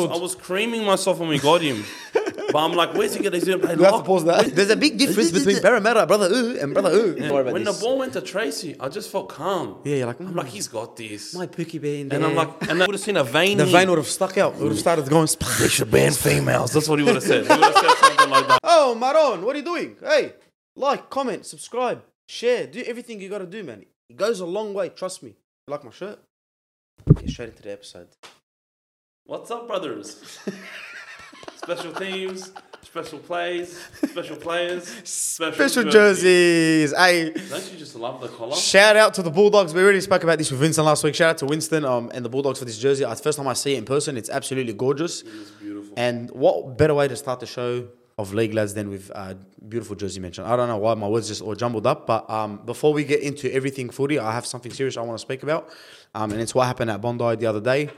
was creaming myself when we got him. But I'm like, where's he going to play? You have to pause that. There's a big difference between Parramatta, brother and brother Yeah. When the ball went to Tracy, I just felt calm. Yeah, you're like, I'm like, he's got this. my Pookie bear in there. And I'm like, and I would have seen a vein. The vein would have stuck out. It would have started going. They should ban females. That's what he would have said. He would have said something like that. Oh, Maron, what are you doing? Hey, like, comment, subscribe, share, do everything you got to do, man. It goes a long way. Trust me. You like my shirt? Get straight into the episode. What's up, brothers? Special teams, special plays, special players, Special jerseys. Hey, Don't you just love the collar? shout out to the Bulldogs. We already spoke about this with Winston last week. Shout out to Winston and the Bulldogs for this jersey. It's the first time I see it in person. It's absolutely gorgeous. It is beautiful. And what better way to start the show of League Lads than with beautiful jersey mention. I don't know why my words just all jumbled up, but before we get into everything footy, I have something serious I want to speak about, and it's what happened at Bondi the other day.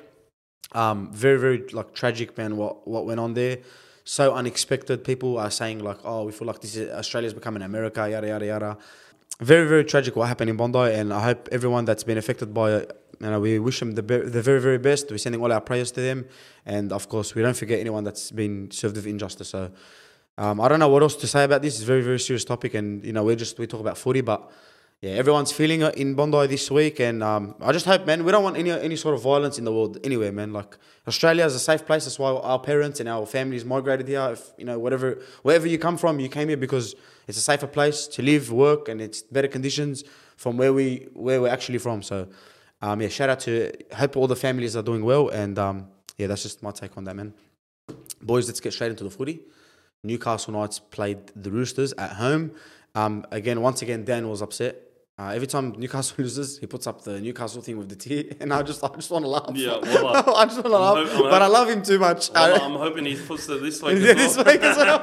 Very, very like tragic, man. What went on there? So unexpected. People are saying like, "Oh, we feel like this is Australia's becoming America." Yada yada yada. Very, very tragic what happened in Bondi, and I hope everyone that's been affected by it. We wish them the very, very best. We're sending all our prayers to them, and of course, we don't forget anyone that's been served with injustice. So. I don't know what else to say about this. It's a very, very serious topic, and we talk about footy, but yeah, everyone's feeling it in Bondi this week, and I just hope, man, we don't want any sort of violence in the world anywhere, man. Like Australia is a safe place. That's why our parents and our families migrated here. If wherever you come from, you came here because it's a safer place to live, work, and it's better conditions from where we're actually from. So, shout out to hope all the families are doing well, and that's just my take on that, man. Boys, let's get straight into the footy. Newcastle Knights played the Roosters at home. Once again, Dan was upset. Every time Newcastle loses, he puts up the Newcastle thing with the tear, and I just want to laugh. Yeah, well, I just want to laugh, but I love him too much. Well, I'm hoping he puts it this week. This week as well.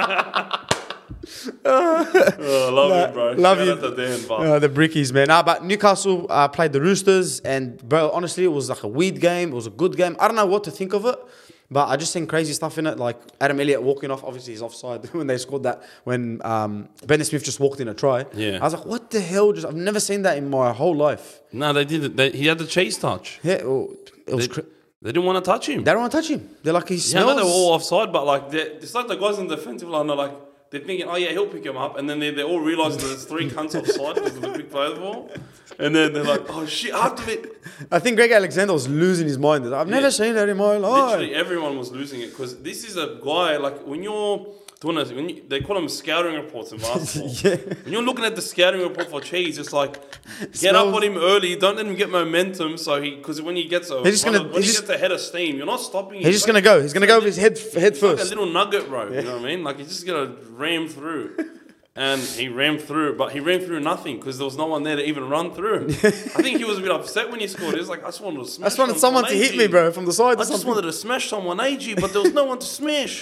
Love you, bro. Love Shout you. out to Dan, but The Brickies, man. But Newcastle played the Roosters, and bro, honestly, it was like a weird game. It was a good game. I don't know what to think of it. But I just seen crazy stuff in it, like Adam Elliott walking off. Obviously, he's offside when they scored that. When Bennett Smith just walked in a try. Yeah. I was like, what the hell? I've never seen that in my whole life. no, they didn't. He had the cheese touch. Yeah, well, it was. They didn't want to touch him. They don't want to touch him. They're like, he Yeah, I smells. know they were all offside, but like it's like the guys in the defensive line are like they're thinking, oh yeah, he'll pick him up, and then they all realise that there's three cunts offside because of the quick play of the ball, and then they're like, oh shit, after it. I think Greg Alexander was losing his mind. I've never seen that in my life. Literally everyone was losing it because this is a guy like when you're doing they call them scouting reports in basketball. Yeah. When you're looking at the scouting report for Cheese, it's like get Smells- up on him early, don't let him get momentum. So because when he gets He's gets a head of steam, you're not stopping him. He's just going to go. He's going to go with his head Like a first. little nugget, bro. You know what I mean? Like he's just gonna ram through. And he ran through, but he ran through nothing because there was no one there to even run through him. I think he was a bit upset when he scored. He was like, I just wanted to smash I just wanted someone to hit me, bro, from the side. I just wanted to smash someone, AG, but there was no one to smash.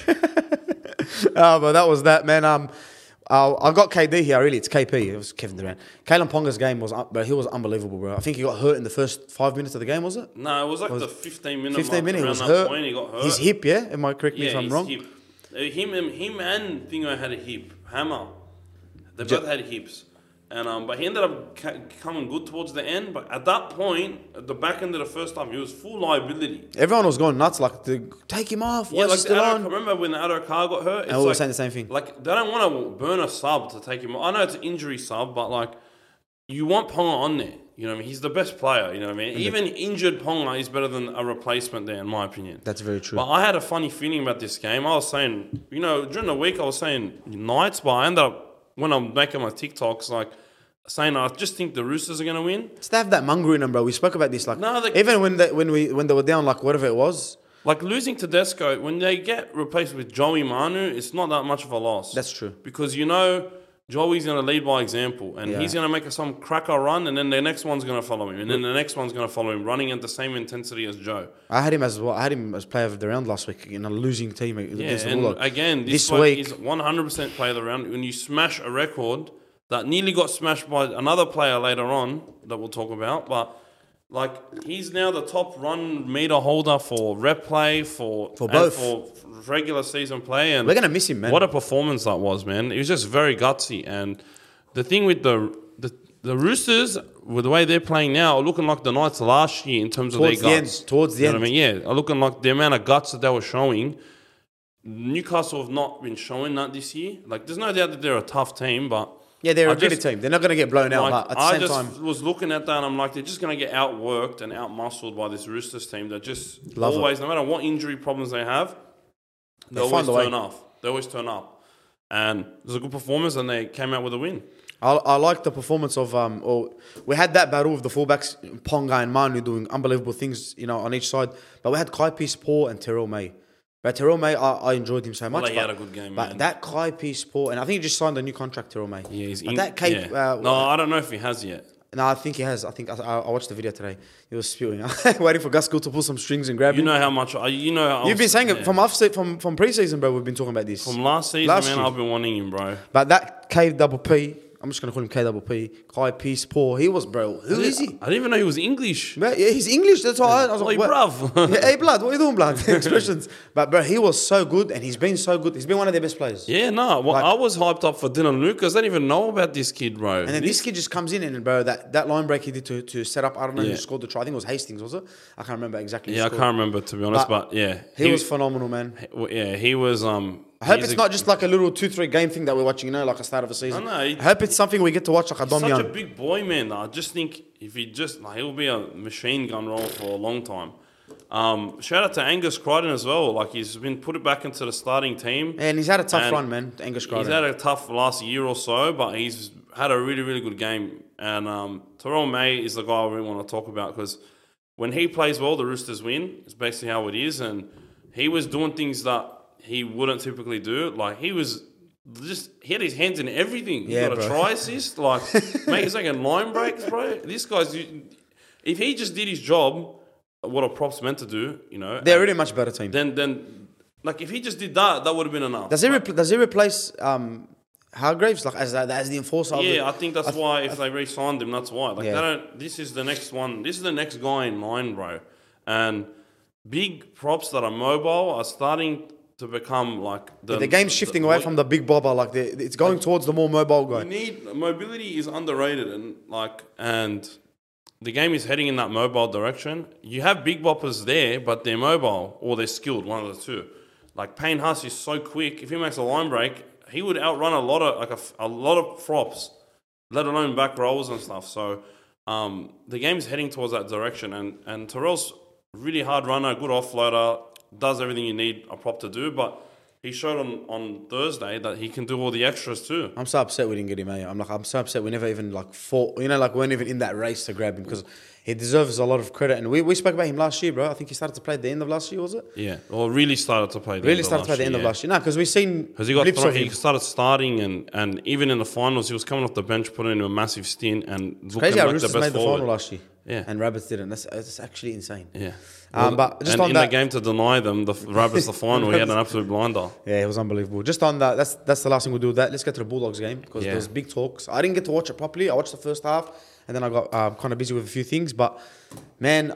But that was that, man. I got KD here, really. It's KP. It was Kevin Durant. Kalen Ponga's game was up, bro. He was unbelievable, bro. I think he got hurt in the first 5 minutes of the game, was it? No, it was like the 15-minute 15 minutes, he was that hurt. point, he got hurt. His hip, yeah? Am I correct me if I'm his wrong? hip. Him and Thingo had a hip. Hammer. They both had hips. And but he ended up coming good towards the end. But at that point, at the back end of the first time, he was full liability. Everyone was going nuts, like, take him off. Yeah, Why is like he still on? remember when the Addo Carr got hurt? And we were saying the same thing. Like, they don't want to burn a sub to take him. I know it's an injury sub, but like, you want Ponga on there. You know what I mean? He's the best player. You know what I mean? Even injured Ponga is better than a replacement there, in my opinion. That's very true. But I had a funny feeling about this game. I was saying, during the week, I was saying Knights, but I ended up, when I'm making my TikToks, like, saying I just think the Roosters are going to win. Just have that mongrel in them, bro. We spoke about this. Like, No, even when they were down, like, whatever it was. Like, losing Tedesco, when they get replaced with Joey Manu, it's not that much of a loss. That's true. Because, Joey's going to lead by example, and he's going to make some cracker run, and then the next one's going to follow him, and then the next one's going to follow him, running at the same intensity as Joe. I had him as well. I had him as player of the round last week in a losing team against the and Bulldogs. again, this week is 100% player of the round. When you smash a record that nearly got smashed by another player later on that we'll talk about, but like he's now the top run meter holder for rep play for both. for regular season play, and We're gonna miss him, man. What a performance that was, man! It was just very gutsy, and the thing with the the Roosters, with the way they're playing now, are looking like the Knights last year in terms of their guts. Towards the end. What I mean? Yeah, are looking like the amount of guts that they were showing. Newcastle have not been showing that this year. Like, there's no doubt that they're a tough team, but Yeah, they're a good team. They're not going to get blown out, like, but at the same time... I just was looking at that and I'm like, they're just going to get outworked and outmuscled by this Roosters team that just Love always, no matter what injury problems they have, they always turn up. They always turn up. And it was a good performance and they came out with a win. I like the performance of we had that battle with the fullbacks, Ponga and Manu doing unbelievable things, on each side. But we had Kai Peace-Paul and Terrell May. But Terrell May, I enjoyed him so much. He had a good game, but man. That Kai Peace-Paul, and I think he just signed a new contract, Terrell May. Yeah, he's in. No, I don't know if he has yet. No, I think he has. I think I watched the video today. He was spewing, waiting for Gus Gould to pull some strings and grab him. You know how much. You've been saying it from pre-season, bro. We've been talking about this from last season, man. I've been wanting him, bro. But that KPP, I'm just gonna call him KPP. Kai Peace-Paul. He was, bro. Who is he? I didn't even know he was English. Yeah, he's English. That's why I was like, bruv. Yeah, hey, blood. What are you doing, blood? Expressions. But bro, he was so good, and he's been so good. He's been one of their best players. Yeah, no. Well, I was hyped up for Dylan Lucas. I didn't even know about this kid, bro. And then this kid just comes in, and bro, that line break he did to set up. I don't know who scored the try. I think it was Hastings, was it? I can't remember exactly. Yeah, I can't remember, to be honest. But yeah, he was phenomenal, man. Yeah, he was. I hope it's not just like a little 2-3 game thing that we're watching, like a start of a season. I hope it's something we get to watch like a Dom Young. Such a big boy, man. I just think if he just, he'll be a machine gun role for a long time. Shout out to Angus Crichton as well. Like, he's been put back into the starting team. And he's had a tough run, man, Angus Crichton. He's had a tough last year or so, but he's had a really, really good game. And Terrell May is the guy I really want to talk about because when he plays well, the Roosters win. It's basically how it is. And he was doing things that he wouldn't typically do. Like, he had his hands in everything. He got a try assist. Like, mate, he's making line breaks, bro. This guy's... If he just did his job, what a prop's meant to do, they're really much better team. Then, like, if he just did that, that would have been enough. Does he replace Hargreaves, like as the enforcer? Yeah, I think that's why if they re-signed him, that's why. Like, this is the next one. This is the next guy in line, bro. And big props that are mobile are starting to become like the game's shifting away from the big bobber. Like it's going towards the more mobile guy. Mobility is underrated, and the game is heading in that mobile direction. You have big boppers there, but they're mobile or they're skilled, one of the two. Like Payne Haas is so quick. If he makes a line break, he would outrun a lot of props, let alone back rolls and stuff. So the game's heading towards that direction, and Terrell's really hard runner, good offloader. Does everything you need a prop to do, but he showed on Thursday that he can do all the extras too. I'm so upset we didn't get him, eh? I'm so upset we never even fought, we weren't even in that race to grab him because he deserves a lot of credit. And we spoke about him last year, bro. I think he started to play at the end of last year, was it? Yeah, or really started to play. At the end of last year. No, because we've seen he started starting and even in the finals he was coming off the bench, putting in a massive stint and it's crazy how Roosters made the final last year. Yeah, and Rabbits didn't. That's actually insane. Yeah. But just on the game to deny them, the Rabbits the final, he had an absolute blinder. Yeah, it was unbelievable. Just on that, that's the last thing we'll do with that. Let's get to the Bulldogs game because there was big talks. I didn't get to watch it properly. I watched the first half and then I got kind of busy with a few things. But man,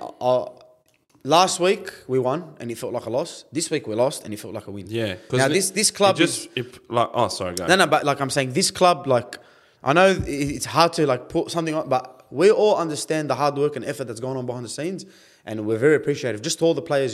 last week we won and it felt like a loss. This week we lost and it felt like a win. Yeah. Now this club sorry, guys. No, but like I'm saying, this club, like I know it's hard to put something on, but we all understand the hard work and effort that's going on behind the scenes. And we're very appreciative. Just to all the players,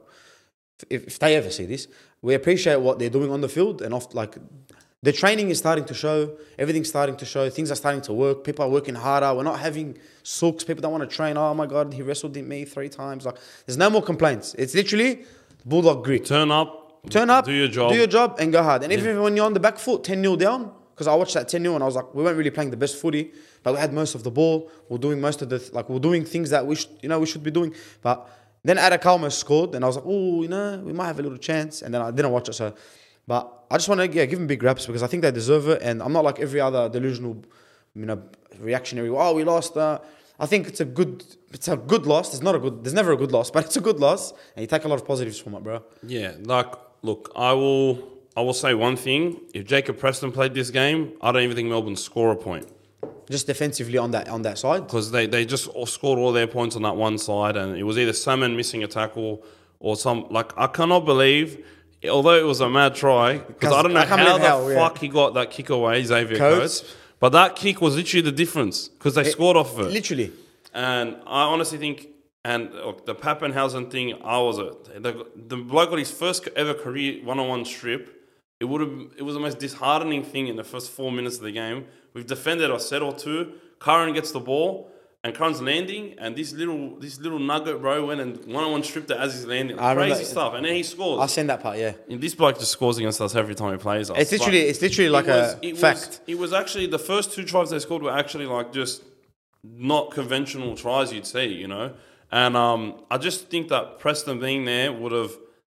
if they ever see this, we appreciate what they're doing on the field. And the training is starting to show. Everything's starting to show. Things are starting to work. People are working harder. We're not having sulks. People don't want to train. Oh, my God, he wrestled me 3 times. There's no more complaints. It's literally Bulldog grit. Turn up, do your job, and go hard. And even when you're on the back foot, 10-0 down, because I watched that 10-0 and I was like, we weren't really playing the best footy, but we had most of the ball. We're doing most of the we're doing things that we should be doing. But then Atakalma scored, and I was like, we might have a little chance. And then I didn't watch it. So, but I just want to give them big raps because I think they deserve it. And I'm not like every other delusional, reactionary. Oh, we lost. I think it's a good loss. There's never a good loss, but it's a good loss, and you take a lot of positives from it, bro. Yeah, look, I will say one thing. If Jacob Preston played this game, I don't even think Melbourne score a point. Just defensively on that side? Because they just scored all their points on that one side, and it was either Salmon missing a tackle or I cannot believe, although it was a mad try, because I don't know how the fuck he got that kick away, Xavier Coates. But that kick was literally the difference because they scored off of it. Literally. And I honestly think, and look, the Pappenhausen thing, the bloke got his first ever career one-on-one strip. It was the most disheartening thing in the first 4 minutes of the game. We've defended a set or two. Curran gets the ball, and Curran's landing, and this little nugget bro went and one-on-one stripped it as he's landing. Crazy stuff, and then he scores. I've seen that part, yeah. And this bloke just scores against us every time he plays us. It's literally like a fact. It was actually the first 2 tries they scored were actually like just not conventional tries you'd see, you know. And I just think that Preston being there would have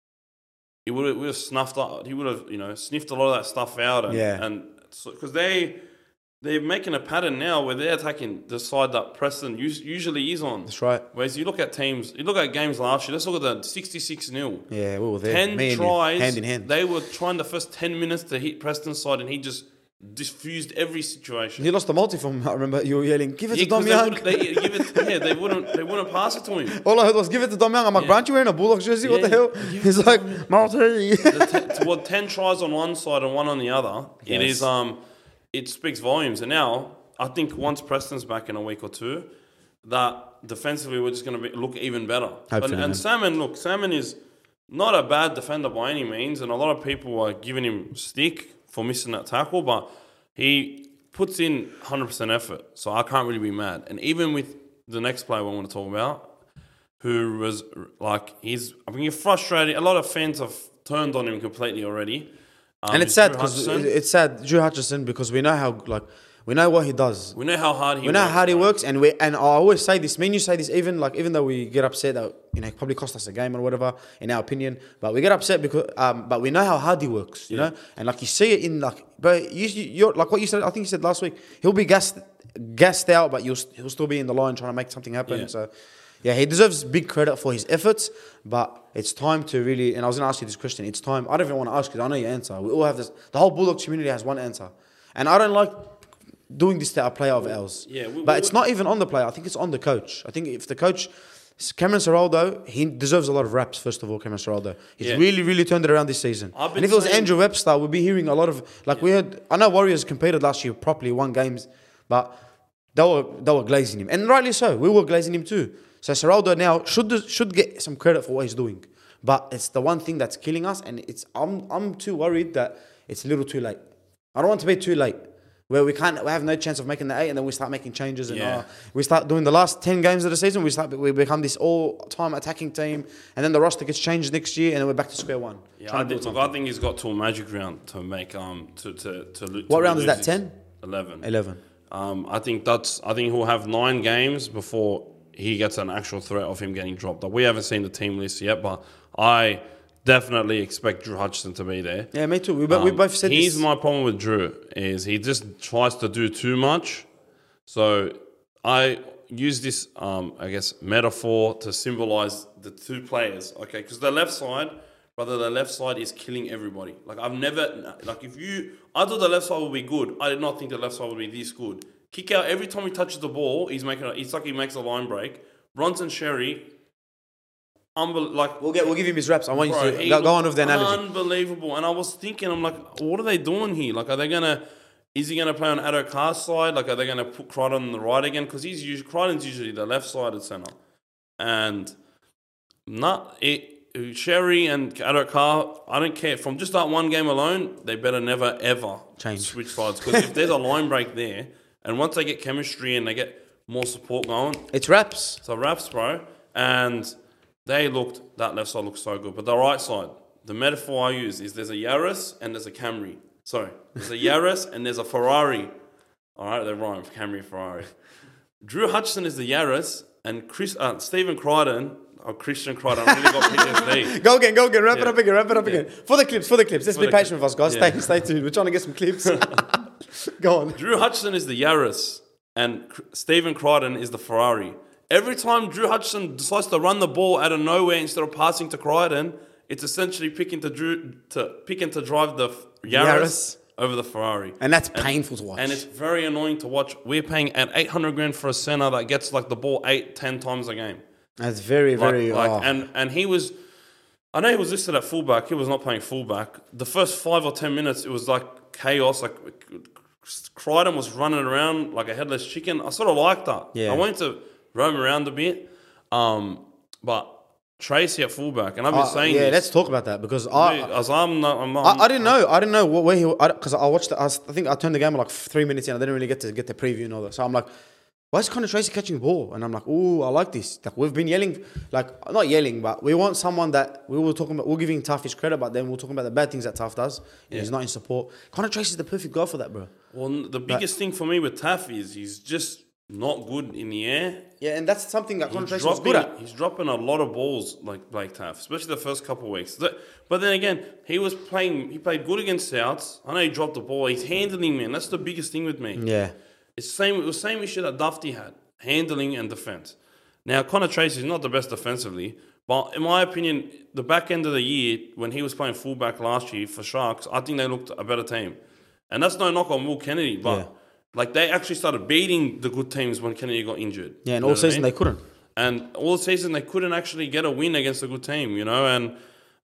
snuffed out. He would have, you know, sniffed a lot of that stuff out. And because they're making a pattern now where they're attacking the side that Preston usually is on. That's right. Whereas you look at games last year. Let's look at the 66-0. Yeah, we were there. 10 tries, hand in hand. They were trying the first 10 minutes to hit Preston's side, and he just diffused every situation. He lost the multi from. I remember you were yelling, "Give it to Dom 'cause Young." They wouldn't pass it to him. All I heard was, "Give it to Dom Young." I'm like, "Aren't you wearing a Bulldogs jersey? What the hell?" He's like, "Multi." 10 tries on one side and 1 on the other. Yes. It speaks volumes. And now I think once Preston's back in a week or two, that defensively we're just going to look even better. And Salmon is not a bad defender by any means, and a lot of people are giving him stick for missing that tackle, but he puts in 100% effort, so I can't really be mad. And even with the next player we want to talk about, who was like, you're frustrated. A lot of fans have turned on him completely already. And it's sad Drew Hutchison, because we know how we know what he does. We know how hard he works, and I always say this. Me and you say this, even though we get upset that it probably cost us a game or whatever, in our opinion, but we get upset because but we know how hard he works, you know, and like you see it in but you're like what you said. I think you said last week, he'll be gassed out, but he'll still be in the line trying to make something happen. Yeah. So yeah, he deserves big credit for his efforts, but it's time to really. And I was going to ask you this question. It's time. I don't even want to ask because I know your answer. We all have this. The whole Bulldogs community has one answer, and I don't like doing this to a player of ours. Yeah, but it's not even on the player. I think it's on the coach. I think if the coach, Cameron Ciraldo, he deserves a lot of raps. First of all, Cameron Ciraldo, he's really, really turned it around this season. And if it was Andrew Webster, we'd be hearing a lot of we heard. I know Warriors competed last year properly, won games, but they were glazing him, and rightly so. We were glazing him too. So Ciraldo now should get some credit for what he's doing, but it's the one thing that's killing us, and I'm too worried that it's a little too late. I don't want to be too late, where we have no chance of making the 8, and then we start making changes, and we start doing the last 10 games of the season. We become this all-time attacking team, and then the roster gets changed next year, and then we're back to square one. Yeah, I think he's got to a magic round to make What round is that? 10? 11. I think he'll have 9 games before he gets an actual threat of him getting dropped. We haven't seen the team list yet, but I definitely expect Drew Hutchison to be there. Yeah, me too. We both said this. Here's my problem with Drew, is he just tries to do too much. So I use this, metaphor to symbolize the 2 players, okay? Because the left side is killing everybody. I thought the left side would be good. I did not think the left side would be this good. Kick out every time he touches the ball. It's like he makes a line break. Bronson Sherry, we'll give him his reps. I want you to go on with the analogy. Unbelievable. And I was thinking, I'm like, what are they doing here? Is he gonna play on Addo Carr's side? Are they gonna put Crichton on the right again? Because Crichton's usually the left-sided centre, and Sherry and Addo Carr, I don't care. From just that one game alone, they better never ever switch sides, because if there's a line break there, and once they get chemistry and they get more support going, it's raps. So raps, bro. And that left side looks so good. But the right side, the metaphor I use is there's a Yaris and there's a Camry. Sorry, there's a Yaris and there's a Ferrari. All right, they rhyme, Camry, Ferrari. Drew Hutchison is the Yaris, and Stephen Crichton, or Christian Crichton, really got PTSD. Go again. Wrap it up again. For the clips. Let's be patient with us, guys. Stay tuned. We're trying to get some clips. Go on. Drew Hutchison is the Yaris, and Stephen Crichton is the Ferrari. Every time Drew Hutchison decides to run the ball out of nowhere instead of passing to Crichton, it's essentially picking to drive the Yaris over the Ferrari. And that's painful to watch. And it's very annoying to watch. We're paying at $800,000 for a centre that gets the ball 8-10 times a game. That's very. And he was, I know he was listed at fullback. He was not playing fullback. The first 5 or 10 minutes, it was like chaos. Crichton was running around like a headless chicken. I sort of liked that. Yeah. I wanted to roam around a bit. But Tracy at fullback, and I've been saying yeah, this. let's talk about that because I'm not, I didn't know where he because I watched I think I turned the game at like 3 minutes in. I didn't really get the preview and all that. So I'm like, why is Connor Tracy catching the ball? And I'm like, oh, I like this. Like we've been yelling, like not yelling, but we want someone that we're giving Tough his credit, but then we're talking about the bad things that Tough does. And he's not in support. Connor Tracy is the perfect guy for that, bro. Well, the biggest thing for me with Taff is he's just not good in the air. Yeah, and that's something that Connor Tracy was good at. He's dropping a lot of balls like Blake Taff, especially the first couple of weeks. But then again, he played good against Souths. I know he dropped the ball. He's handling, man. That's the biggest thing with me. Yeah. It was the same issue that Dufty had, handling and defense. Now, Connor Tracy is not the best defensively, but in my opinion, the back end of the year, when he was playing fullback last year for Sharks, I think they looked a better team. And that's no knock on Will Kennedy, but like they actually started beating the good teams when Kennedy got injured. Yeah, and all season they couldn't. And all season they couldn't actually get a win against a good team, you know. And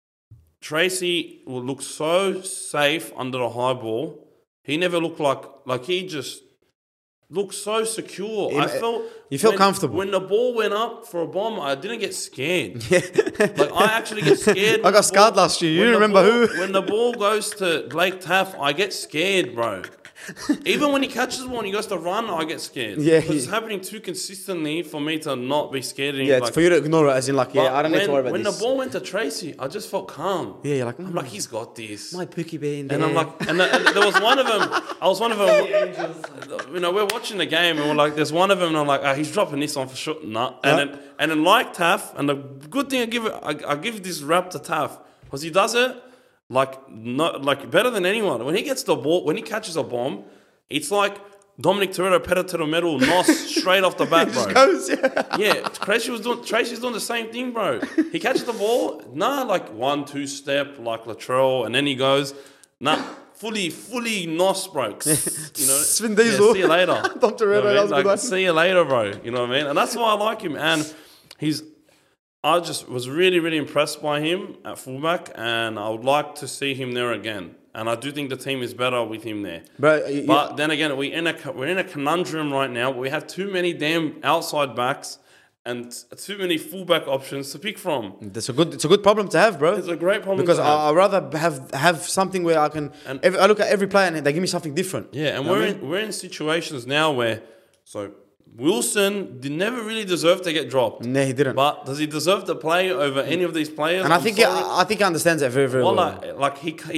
Tracy will look so safe under the high ball. He never looked like he just looked so secure. You felt comfortable. When the ball went up for a bomb, I didn't get scared. Yeah. Like I actually get scared. I got scarred last year. You remember who? When the ball goes to Blake Taff, I get scared, bro. Even when he catches the ball and he goes to run, I get scared. Yeah, it's happening too consistently for me to not be scared anymore. Yeah, it's for you to ignore it, as in like, I don't need to worry about this. this. When the ball went to Tracy, I just felt calm. Yeah, you're like, I'm like, he's got this. My Pookie bear in there. And I'm like, and there was one of them. I was one of them. You know, we're watching the game and we're like, there's one of them, and I'm like, he's dropping this on for sure. Nah. And then like Taff, and the good thing I give this rap to Taff because he does it like better than anyone. When he gets the ball, when he catches a bomb, it's like Dominic Toretto, pedal to the metal, nos straight off the bat, bro. Goes, Tracy's doing the same thing, bro. He catches the ball, like 1-2 step, like Latrell, and then he goes, fully nos, bro. You know, Sven Diesel. See you later. Dom Toretto, that was good. See you later, bro. You know what I mean? And that's why I like him. And I just was really, really impressed by him at fullback, and I would like to see him there again. And I do think the team is better with him there. But then again, we're in a conundrum right now. We have too many damn outside backs and too many fullback options to pick from. It's a good problem to have, bro. It's a great problem because to have. I'd rather have something where I can. I look at every player and they give me something different. Yeah, and we're in situations now where Wilson never really deserved to get dropped. No, he didn't. But does he deserve to play over any of these players? And I think he understands that very, very well. Like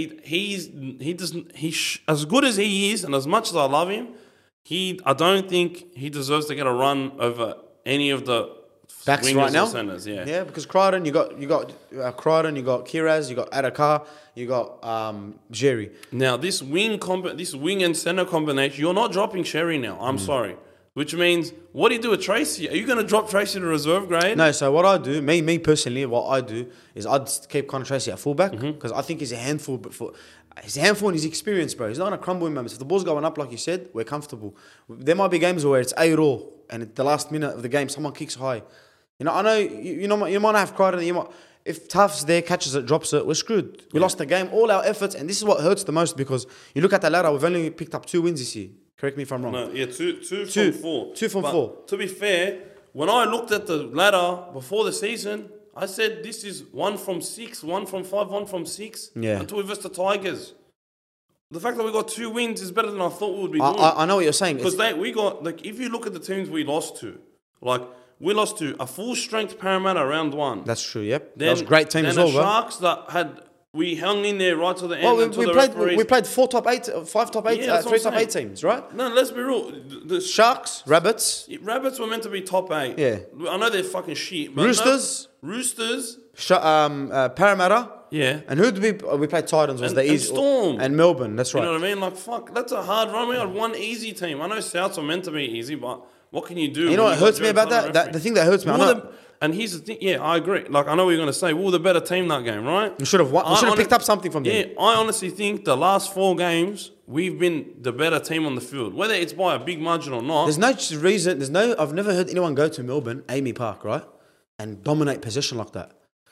as good as he is, and as much as I love him, I don't think he deserves to get a run over any of the backs right now. Centers, yeah, because Crichton, you got Crichton, you got Kiraz, you got Adakar, you got Jerry. Now this wing and center combination, you're not dropping Sherry now. I'm sorry. Which means, what do you do with Tracy? Are you going to drop Tracy to reserve grade? No, so what I do, me personally, what I do is I'd keep Connor Tracy at fullback because I think he's a handful. But he's a handful and he's experienced, bro. He's not going to crumble in moments. If the ball's going up, like you said, we're comfortable. There might be games where it's 8-all and at the last minute of the game, someone kicks high. You know, I know you might have Crichton. If Tuff's there, catches it, drops it, we're screwed. We lost the game. All our efforts, and this is what hurts the most because you look at the ladder, we've only picked up 2 wins this year. Correct me if I'm wrong. No, yeah, two from 4. 2 from 4. To be fair, when I looked at the ladder before the season, I said this is 1 from 6, 1 from 5, 1 from 6. Yeah. Until we versus the Tigers. The fact that we got 2 wins is better than I thought we would be doing. I know what you're saying. Because we got, if you look at the teams we lost to, we lost to a full strength Parramatta round 1. That's true, yep. That was a great team as well, bro. Then the Sharks that had... We hung in there right to the end. Well, we played 4 top 8, 5 top 8, 3 top 8 teams, right? No, let's be real. The Sharks, Rabbits. Rabbits were meant to be top 8. Yeah. I know they're fucking shit. But Roosters. Parramatta. Yeah. And who did we played Titans was the easy. And Storm. And Melbourne, that's right. You know what I mean? Fuck, that's a hard run. We had one easy team. I know Souths are meant to be easy, but what can you do? You know what hurts me about that? The thing that hurts me, and here's the thing, I agree. I know what you're going to say. We were the better team that game, right? We should have won. We should have picked up something from them. Yeah, I honestly think the last 4 games, we've been the better team on the field. Whether it's by a big margin or not. There's no reason, I've never heard anyone go to Melbourne, Amy Park, right? And dominate possession like that.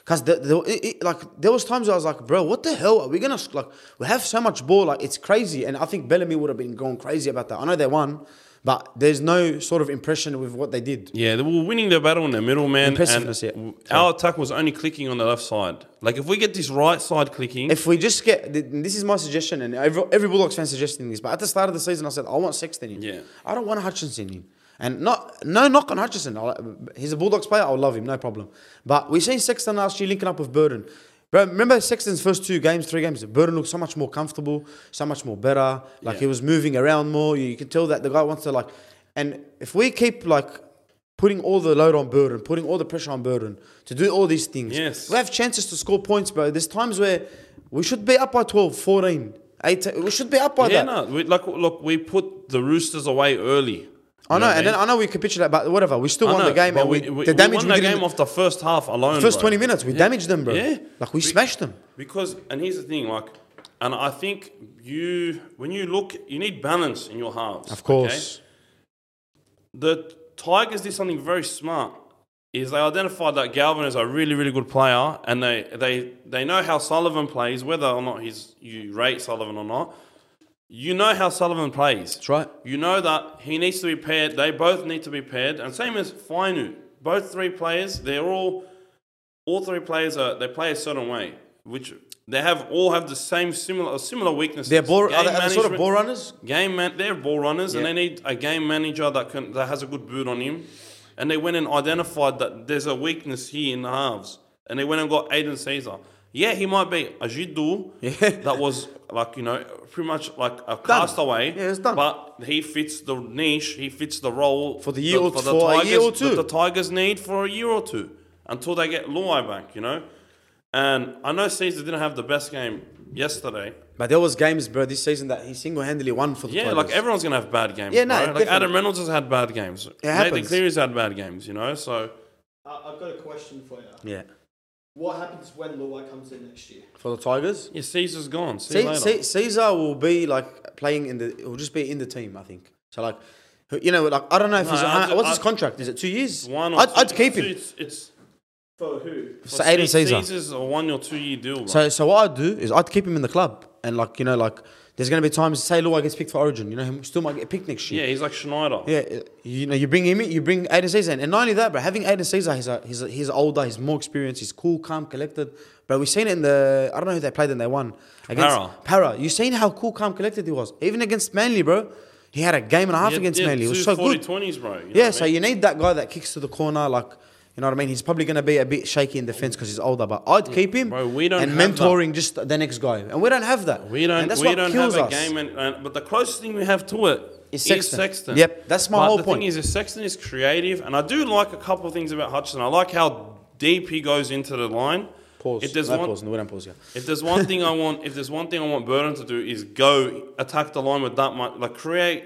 Because there was times I was like, bro, what the hell are we gonna like? We have so much ball, like it's crazy, and I think Bellamy would have been going crazy about that. I know they won, but there's no sort of impression with what they did. Yeah, they were winning their battle in the middle, man. Impressiveness, And our attack was only clicking on the left side. Like if we get this right side clicking, If we just get, this is my suggestion, and every Bulldogs fan suggesting this, but at the start of the season, I said I want Sexton in. Yeah. I don't want Hutchinson in. And no knock on Hutchinson. He's a Bulldogs player. I'll love him, no problem. But we seen Sexton last year linking up with Burden. Bro, remember Sexton's first 3 games? Burden looked so much more comfortable, so much more better. Like he was moving around more. You can tell that the guy wants to like. And if we keep like putting all the load on Burden, putting all the pressure on Burden to do all these things, we have chances to score points, bro. There's times where we should be up by 12, 14, 18. We should be up by that. no, look, we put the Roosters away early. I know, and then I know we capitulate, but whatever. We still won the game, and the damage we won we the did game off the first half alone. first bro. 20 minutes, we damaged them, bro. Yeah. Like we smashed them. Because, and here's the thing, like, and I think when you look, you need balance in your halves. Of course. Okay? The Tigers did something very smart. Is they identified that Galvin is a really, really good player, and they know how Sullivan plays, whether or not you rate Sullivan or not. You know how Sullivan plays. That's right. You know that he needs to be paired. They both need to be paired. And same as Fainu. Both 3 players, all 3 players they play a certain way, which they all have the same similar weaknesses. They're are they sort of ball runners? They're ball runners, and they need a game manager that has a good boot on him. And they went and identified that there's a weakness here in the halves, and they went and got Aiden Caesar. Yeah, he might be a Jiddu that was like, pretty much like a castaway. Yeah, it's done. But he fits the niche, he fits the role For the year or a year or two. that the Tigers need for a year or two until they get Luai back, And I know Caesar didn't have the best game yesterday. But there was games, bro, this season that he single-handedly won for the Tigers. Like everyone's gonna have bad games. Yeah, no, bro. Like definitely. Adam Reynolds has had bad games. Nathan happens. Cleary's had bad games, So I've got a question for you. Yeah. What happens when Luai comes in next year? For the Tigers? yeah, Caesar's gone. See you later. Caesar will be like playing he'll just be in the team, I think. So like, I don't know if what's his contract? Is it 2 years? I'd keep him. It's For who? So Aiden Caesar. Caesar's a 1 or 2 year deal. Bro. So what I'd do is I'd keep him in the club, and there's gonna be times say Luai gets picked for Origin, he still might get picked next year. Yeah, he's like Schneider. Yeah, you bring him in, you bring Aiden Caesar in. And not only that, bro, having Aiden Caesar, he's older, he's more experienced, he's cool, calm, collected. But we've seen it in I don't know who they played and they won. Against Para. You've seen how cool, calm, collected he was. Even against Manly, bro. He had a game and a half against Manly. It was so good. 40-20s, bro. So you need that guy that kicks to the corner, you know what I mean? He's probably going to be a bit shaky in defense because he's older, but I'd keep him bro, we don't and have mentoring just the next guy. And we don't have that. We don't, and that's we what don't kills have a us. game. But the closest thing we have to it is Sexton. Yep, that's my whole the point. thing is Sexton is creative, and I do like a couple of things about Hutchison. I like how deep he goes into the line. Pause. If there's no one, pause. No, we don't pause. Yeah. If there's one thing I want Burden to do is go attack the line with that much, create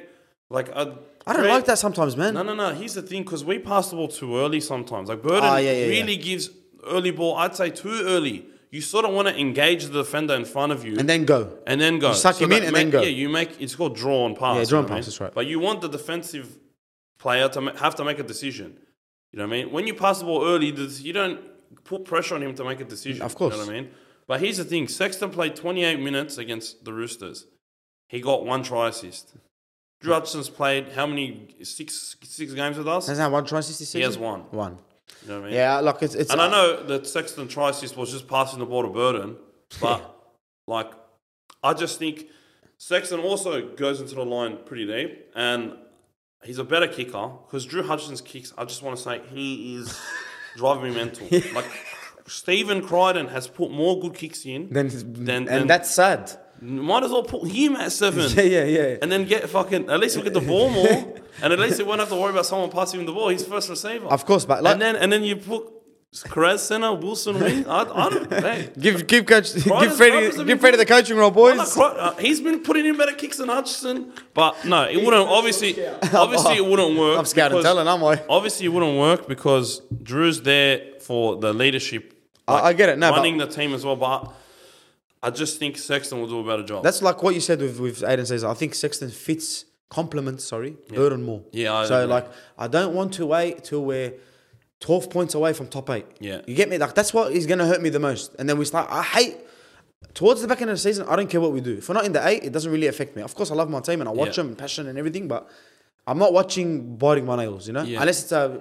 I don't like that sometimes, man. No. Here's the thing, because we pass the ball too early sometimes. Burden really gives early ball. I'd say too early. You sort of want to engage the defender in front of you and then go. You suck him in and then go. Yeah, it's called draw and pass. Yeah, draw and pass. That's right. But you want the defensive player to have to make a decision. You know what I mean? When you pass the ball early, you don't put pressure on him to make a decision. Of course. You know what I mean? But here's the thing: Sexton played 28 minutes against the Roosters. He got 1 try assist. Drew Hutchison's played how many? Six games with us? Has that 1 try assist this season? He has 1. One. You know what I mean? Yeah, it's. And I know that Sexton try assist was just passing the ball to Burden, but I just think Sexton also goes into the line pretty deep, and he's a better kicker because Drew Hutchison's kicks. I just want to say he is driving me mental. Stephen Crichton has put more good kicks in and that's sad. Might as well put him at 7. Yeah. And then at least he'll get the ball more. And at least he won't have to worry about someone passing him the ball. He's first receiver. Of course, but and then you put Perez center, Wilson wing. I don't. Hey. Give Freddie the coaching role, boys. He's been putting in better kicks than Hutchison, but no, it wouldn't. Obviously, it wouldn't work. I'm scouting talent, am I? Obviously, it wouldn't work because Drew's there for the leadership. I get it. No, running the team as well, but I just think Sexton will do a better job. That's like what you said with Aiden Caesar. I think Sexton complements Burden more. Yeah, I don't want to wait till we're 12 points away from top 8. Yeah. You get me? Like, that's what is going to hurt me the most. And then we start, I hate, towards the back end of the season, I don't care what we do. If we're not in the 8, it doesn't really affect me. Of course, I love my team and I watch them, passion and everything, but I'm not watching biting my nails, you know? Yeah. Unless it's a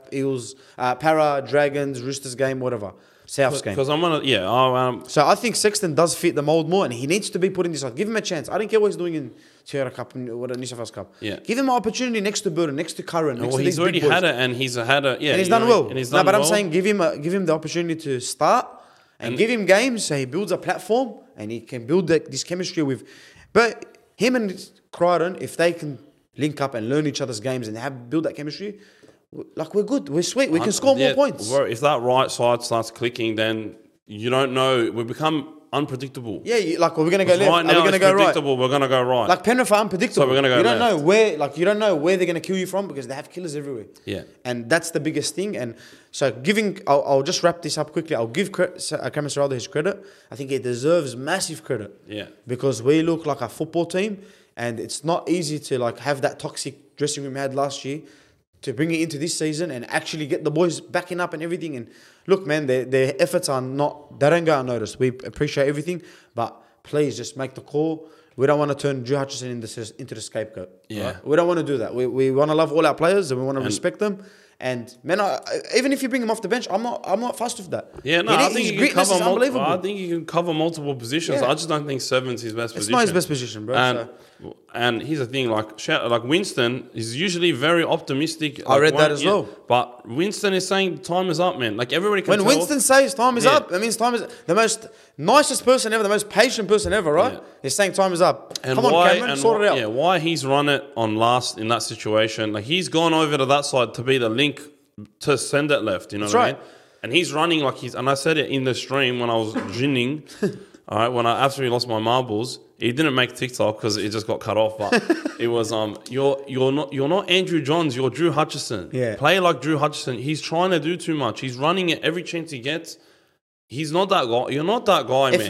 Para, Dragons, Roosters game, whatever. Souths game. Because I'm going to, So I think Sexton does fit the mould more and he needs to be put in this. Give him a chance. I don't care what he's doing in Toyota Cup and New South Wales Cup. Yeah. Give him an opportunity next to Burton, next to Curran, next to he's these already big boys. had it, and he's had it, And he's done well. And he's done but well. I'm saying give him the opportunity to start and give him games so he builds a platform and he can build this chemistry with. But him and Crichton, if they can link up and learn each other's games and build that chemistry, like we're good, we're sweet, we can score more points. If that right side starts clicking, then you don't know. We become unpredictable. Yeah, are we going to go left? Right now, are we going to go right? We're going to go right. Like Penrith are unpredictable. So we're gonna go You don't left. know where, you don't know where they're going to kill you from because they have killers everywhere. Yeah. And that's the biggest thing. And so I'll just wrap this up quickly. I'll give Cameron Ciraldo his credit. I think he deserves massive credit. Yeah. Because we look like a football team, and it's not easy to have that toxic dressing room we had last year to bring it into this season and actually get the boys backing up and everything. And look, man, their efforts are they don't go unnoticed. We appreciate everything, but please just make the call. We don't want to turn Drew Hutchison into the scapegoat. Yeah. Right? We don't want to do that. We want to love all our players and we want to respect them. And man, even if you bring him off the bench, I'm not fussed with that. Yeah, no, I think his he can greatness cover is unbelievable. I think he can cover multiple positions. Yeah. I just don't think 7's his best It's position. not his best position, bro. And here's the thing, like Winston is usually very optimistic. I read that as well. But Winston is saying time is up, man. Like everybody can When tell. Winston says time is up, it means time is the most nicest person ever, the most patient person ever, right? Yeah. He's saying time is up. And Come on, Cameron, sort it out. Yeah, why he's run it on last in that situation. Like he's gone over to that side to be the link to send it left, you know That's what right. I mean? And he's running like and I said it in the stream when I was ginning, all right, when I absolutely lost my marbles. He didn't make TikTok because it just got cut off, but it was you're not Andrew Johns, you're Drew Hutchison. Yeah. Play like Drew Hutchison. He's trying to do too much. He's running it every chance he gets. He's not that guy. You're not that guy, man.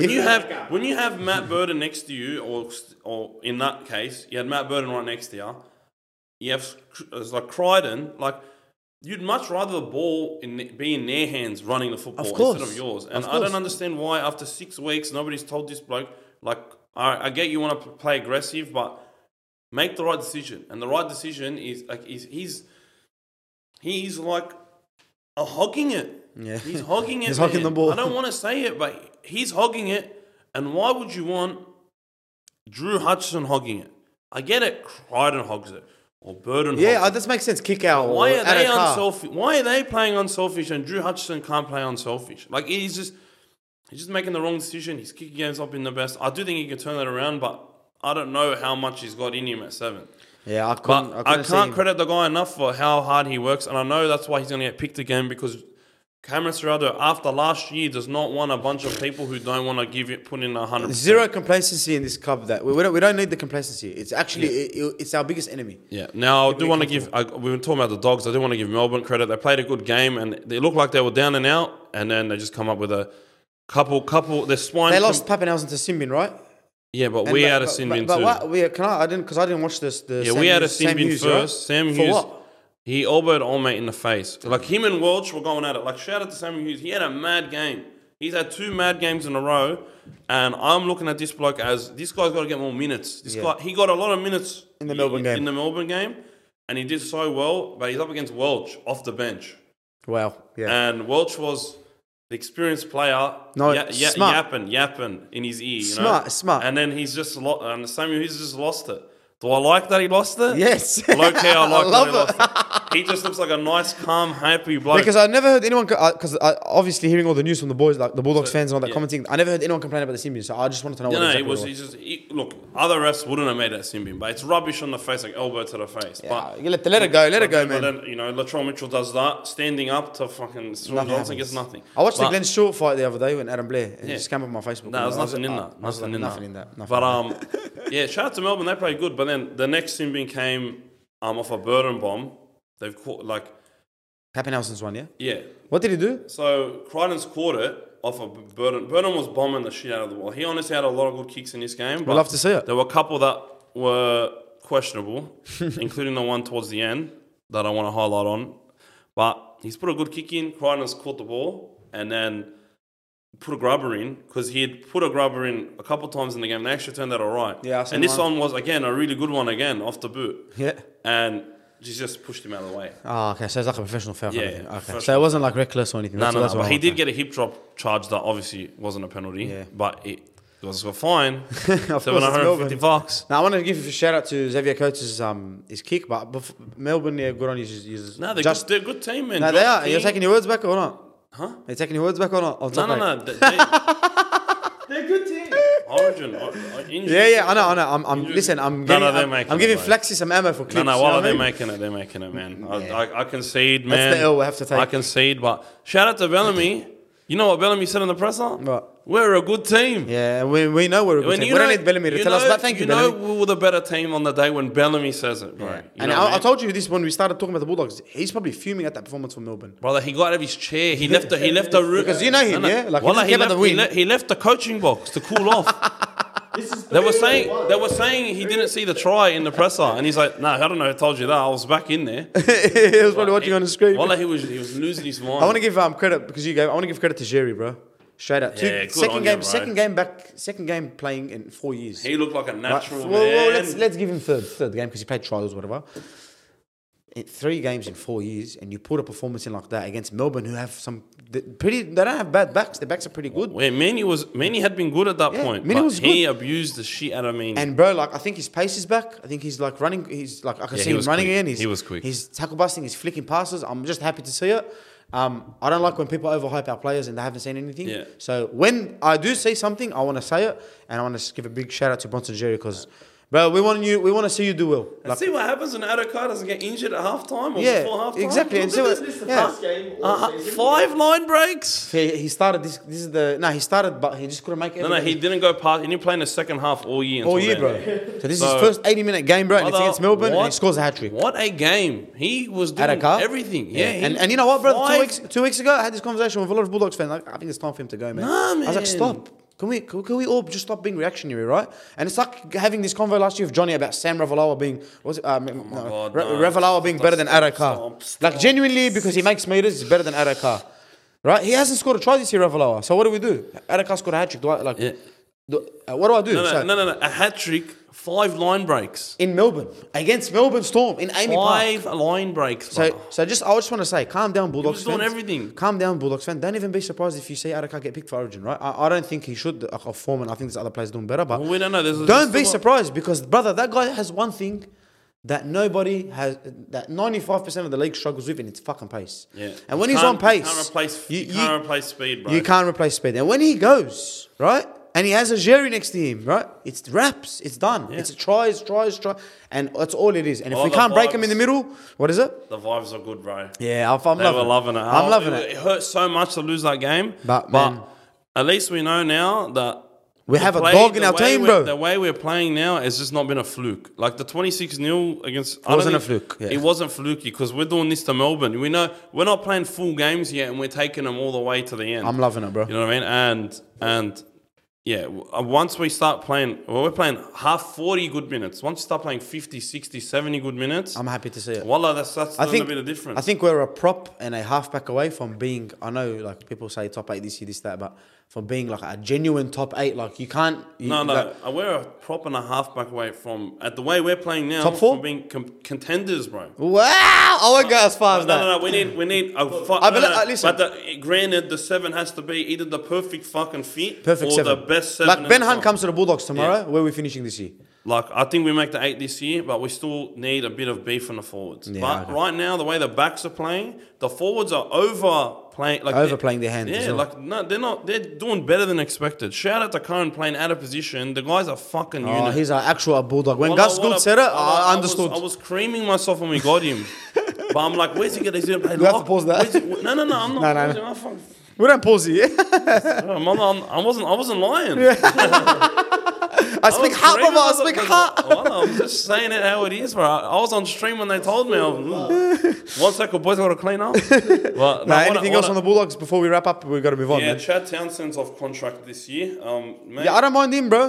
When you have Matt Burton next to you, or in that case, you had Matt Burton right next to you. You have it's like Crichton, like you'd much rather the ball be in their hands running the football instead of yours. And I don't understand why after 6 weeks nobody's told this bloke, like, I get you want to play aggressive, but make the right decision. And the right decision is like he's like hogging it. Yeah. He's hogging it. He's hogging the ball. I don't want to say it, but he's hogging it. And why would you want Drew Hutchison hogging it? I get it. Crichton hogs it. Or Burton. Yeah, that makes sense. Kick out. Why are they unselfish? Why are they playing unselfish and Drew Hutchison can't play unselfish? Like he's just making the wrong decision. He's kicking games up in the best. I do think he can turn that around, but I don't know how much he's got in him at 7. Yeah, I can't credit the guy enough for how hard he works, and I know that's why he's going to get picked again because Cameron Ciraldo, after last year, does not want a bunch of people who don't want to put in 100%. Zero complacency in this club. That we don't need the complacency. It's actually it's our biggest enemy. Yeah. Now I do want to give. We were talking about the Dogs. I do want to give Melbourne credit. They played a good game, and they looked like they were down and out, and then they just come up with a couple. Their spine. They lost Pappenhausen to Simbin, right? Yeah, but we had a sin bin too. But what, I didn't watch this. We had a sin bin first. Right? Sam Hughes. For what? He elbowed Olmate in the face. Like him and Welch were going at it. Like shout out to Sam Hughes. He had a mad game. He's had 2 mad games in a row, and I'm looking at this bloke as this guy's got to get more minutes. This guy, he got a lot of minutes in the Melbourne game. In the Melbourne game, and he did so well. But he's up against Welch off the bench. Wow. Yeah. And Welch was the experienced player, yapping in his ear. Smart. And then he's just and Samuel Hughes just lost it. Do I like that he lost it? Yes. Low key, I like love that he lost it. He just looks like a nice, calm, happy bloke. Because I never heard anyone, because obviously hearing all the news from the boys, like the Bulldogs fans and all that commenting, I never heard anyone complain about the Simbin, so I just wanted to know what exactly it was. Look, other refs wouldn't have made that Simbin, but it's rubbish on the face, like elbow to the face. Yeah, but you let it go, man. But then, Latrell Mitchell does that, standing up to fucking Johnson gets nothing. I watched the Glenn Stewart fight the other day when Adam Blair, and it just came up on my Facebook. No, there was nothing in that. Nothing in that. But yeah, shout out to Melbourne, they played good, but then the next Simbin came off a Burton bomb. They've caught, Pappenhausen's one, yeah? Yeah. What did he do? So, Crichton's caught it off of Burton. Burton was bombing the shit out of the ball. He honestly had a lot of good kicks in this game. We'd love to see it. There were a couple that were questionable, including the one towards the end that I want to highlight on. But he's put a good kick in. Crichton's caught the ball and then put a grubber in because he had put a grubber in a couple of times in the game. They actually turned out all right. Yeah, I seen and this one. one was, again, a really good one again off the boot. Yeah. And she just pushed him out of the way. Oh, okay. So it's like a professional foul. Yeah, kind of thing. Okay. professional So it wasn't like reckless or anything. No, That's what but I he want did to get a hip drop charge that obviously wasn't a penalty. Yeah. But it was a fine. say. Of course, it's Melbourne. $750. Now I want to give a shout out to Xavier Coates' his kick, but Melbourne, yeah, good on you. No, they're, just good, they're a good team, man. no, they Josh are. You're King- taking your words back or not? Huh? Are you taking your words back or not? No. They're a good team. Origin. Yeah, I know. I'm listen. I'm getting. they're making I'm giving it, bro. Flexi some ammo for clips. No, you know while what I they're mean? making it, man. Yeah. I concede, man. That's the L we have to take. I concede, but shout out to Bellamy. You know what Bellamy said in the presser? What? We're a good team. Yeah, we know we're a good team. We don't need Bellamy to tell us, but thank you, Bellamy. We were the better team on the day when Bellamy says it, bro. Yeah. You And know what I mean? told you this when we started talking about the Bulldogs. He's probably fuming at that performance for Melbourne. Brother, he got out of his chair. He left the room. Because you know him, yeah? Like, he Wallah, doesn't care about the win. he left the coaching box to cool off. This is They were saying he didn't see the try in the presser, and he's like, "No, I don't know. I told you that. I was back in there." He was probably watching on the screen. Wallah, he was losing his mind. I want to give credit because I want to give credit to Jerry, bro. Straight up. Yeah, good on you, bro. Second game playing in 4 years. He looked like a natural man. Well, let's give him third game because he played trials, whatever. 3 games in 4 years, and you put a performance in like that against Melbourne, who have they don't have bad backs. Their backs are pretty good. Where Manny had been good at that point, Manny but was he abused the shit out of me. And bro, like I think his pace is back. I think he's like running. He's like I can see him running quick. again. He was quick. He's tackle busting. He's flicking passes. I'm just happy to see it. I don't like when people overhype our players and they haven't seen anything. Yeah. So when I do see something, I want to say it, and I want to give a big shout out to Bronson Jerry because, bro, we want to see you do well. And see what happens when Adokar doesn't get injured at halftime or Yeah, before halftime. exactly. And see what, This is the yeah. first game all season. 5 line breaks. He started this. This is the he started, but he just couldn't make it. No, he didn't go past. He didn't play in the second half all year. all until year, then. bro. So this is So- his first 80-minute game, bro, and it's Brother, against Melbourne, and he what- scores a hat trick. What a game! He was doing Adokar? everything. Yeah, and you know what, bro? 5 2 weeks ago, I had this conversation with a lot of Bulldogs fans. Like, I think it's time for him to go, man. Nah, I was like, man. stop. Can we all just stop being reactionary, right? And it's like having this convo last year with Johnny about Sam Ravalawa being God, no. Ravalawa being better than Adokar. Stop. Like genuinely, because he makes meters, he's better than Adokar. Right? He hasn't scored a try this year, Ravalawa. So what do we do? Adokar scored a hat trick. What do I do? No. A hat trick, 5 line breaks. In Melbourne, against Melbourne Storm in Amy Park. 5 line breaks. brother. So I just want to say, calm down, Bulldogs was doing fans. everything. Calm down, Bulldogs fans. Don't even be surprised if you see Adokar get picked for Origin, right? I don't think he should. Like, Foreman, I think there's other players doing better, but Well, we don't know. don't be surprised because, brother, that guy has one thing that nobody has, that 95% of the league struggles with, and it's fucking pace. Yeah. And when You he's on can't- pace, you can't replace speed, bro. you can't replace speed. And when he goes, right, and he has a Jerry next to him, right, it's wraps, it's done. Yeah. It's tries, and that's all it is. And if All we the can't break him in vibes. the middle, what is it? The vibes are good, bro. Yeah, I'm They loving were it. loving it. I'm loving it. It hurt so much to lose that game. But, man, at least we know now that we the have a play- dog in the our way team, we're- bro. The way we're playing now has just not been a fluke. Like the 26-0 against... I Wasn't don't a think- fluke, yeah. It wasn't fluky because we're doing this to Melbourne. We know we're not playing full games yet and we're taking them all the way to the end. I'm loving it, bro. You know what I mean? And yeah, once we start playing... Well, we're playing half 40 good minutes. Once you start playing 50, 60, 70 good minutes... I'm happy to see it. Wallah, that's I a think bit of difference. I think we're a prop and a halfback away from being. I know, like people say, top 8 this year, this that, but from being like a genuine top 8, like you can't. No, like, we're a prop and a halfback away from, at the way we're playing now, Top 4? from being contenders, bro. wow! I won't go as far as that. No, we need a listen. But granted, the 7 has to be either the perfect fucking fit Perfect or 7. the best 7. Like in Ben the Hunt comp. comes to the Bulldogs tomorrow. Where are we finishing this year? Like, I think we make the 8 this year, but we still need a bit of beef in the forwards. Yeah, but okay. right now, the way the backs are playing, the forwards are overplaying. Like Overplaying their hands as Yeah, well. like no, they're not. They're doing better than expected. Shout out to Cohen playing out of position. The guy's a fucking Oh, unit. he's an actual Bulldog. When Wallah, Gus Gould said it, I understood. I was creaming myself when we got him. But I'm like, where's he going to play? We have to pause that. No, I'm not. No, no. pausing. I'm fucking- we don't pause it. I wasn't lying. I speak hot, brother. I speak hot. Well, I'm just saying it how it is, bro. I was on stream when they told me. 1 second, boys, I got to clean up. But, Nah, anything else on the Bulldogs before we wrap up? We've got to move on, Yeah, man. Chad Townsend's off contract this year. Man, Yeah, I don't mind him, bro.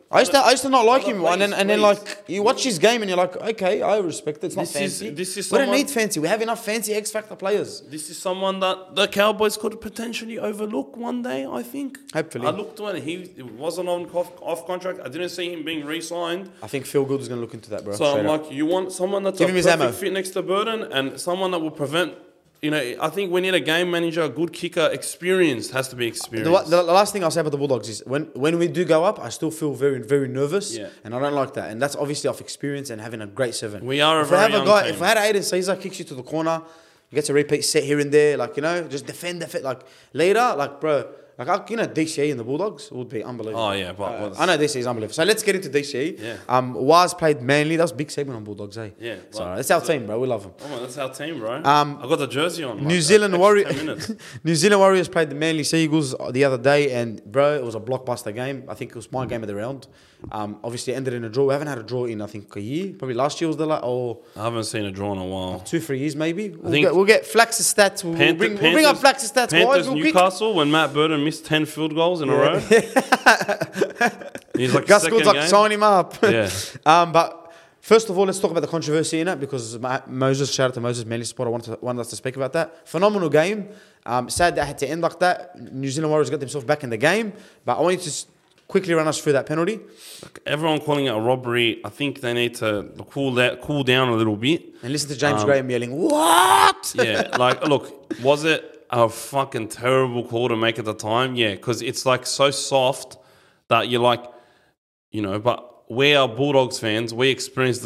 I used to not like him, Please, and then like you watch his game and you're like, okay, I respect it. It's not fancy. This is We don't someone- need fancy. We have enough fancy X Factor players. This is someone that the Cowboys could potentially overlook one day, I think. Hopefully. I looked when he wasn't on off contract. I didn't see him being re-signed. I think Phil Good is going to look into that, bro. So I'm Straight up. like, you want someone that's Give a him his perfect ammo. fit next to Burden and someone that will prevent. You know, I think we need a game manager, a good kicker, experienced, has to be experienced. The last thing I'll say about the Bulldogs is when we do go up, I still feel very, very nervous. Yeah. And I don't like that. And that's obviously off experience and having a great seven. We are a if very we have young a guy, team. if we had Aiden Caesar kicks you to the corner, you get to repeat set here and there, like, you know, just defend, like, later, like, bro, like, you know, DCE and the Bulldogs would be unbelievable. Oh, yeah, but I know DCE is unbelievable. So let's get into DCE. Yeah. Waz played Manly. That was a big segment on Bulldogs, eh? Yeah, So but- that's our team, bro. We love them. Oh, man, that's our team, bro. I got the jersey on. New like, Zealand extra Warriors. 10 minutes. New Zealand Warriors played the Manly Seagulls the other day, and bro, it was a blockbuster game. I think it was my game of the round. Obviously, it ended in a draw. We haven't had a draw in I think a year. Probably last year was the or I haven't seen a draw in a while. 2-3 years maybe. think We'll get Flax's stats. We'll bring up Flax's stats. Panthers Real quick. Newcastle when Matt Burton missed 10 field goals in a row. He's like Gus second Gould's like game. sign him up. Yeah. But first of all, let's talk about the controversy in it because Moses, shout out to Moses, Manly supporter, wanted us to speak about that. Phenomenal game. Sad that it had to end like that. New Zealand Warriors got themselves back in the game. But I want you to quickly run us through that penalty. Everyone calling it a robbery. I think they need to cool down a little bit. And listen to James Graham yelling, "What?" Yeah, like, look, was it a fucking terrible call to make at the time? Yeah, because it's like so soft that you're like, you know, but we are Bulldogs fans. We experienced the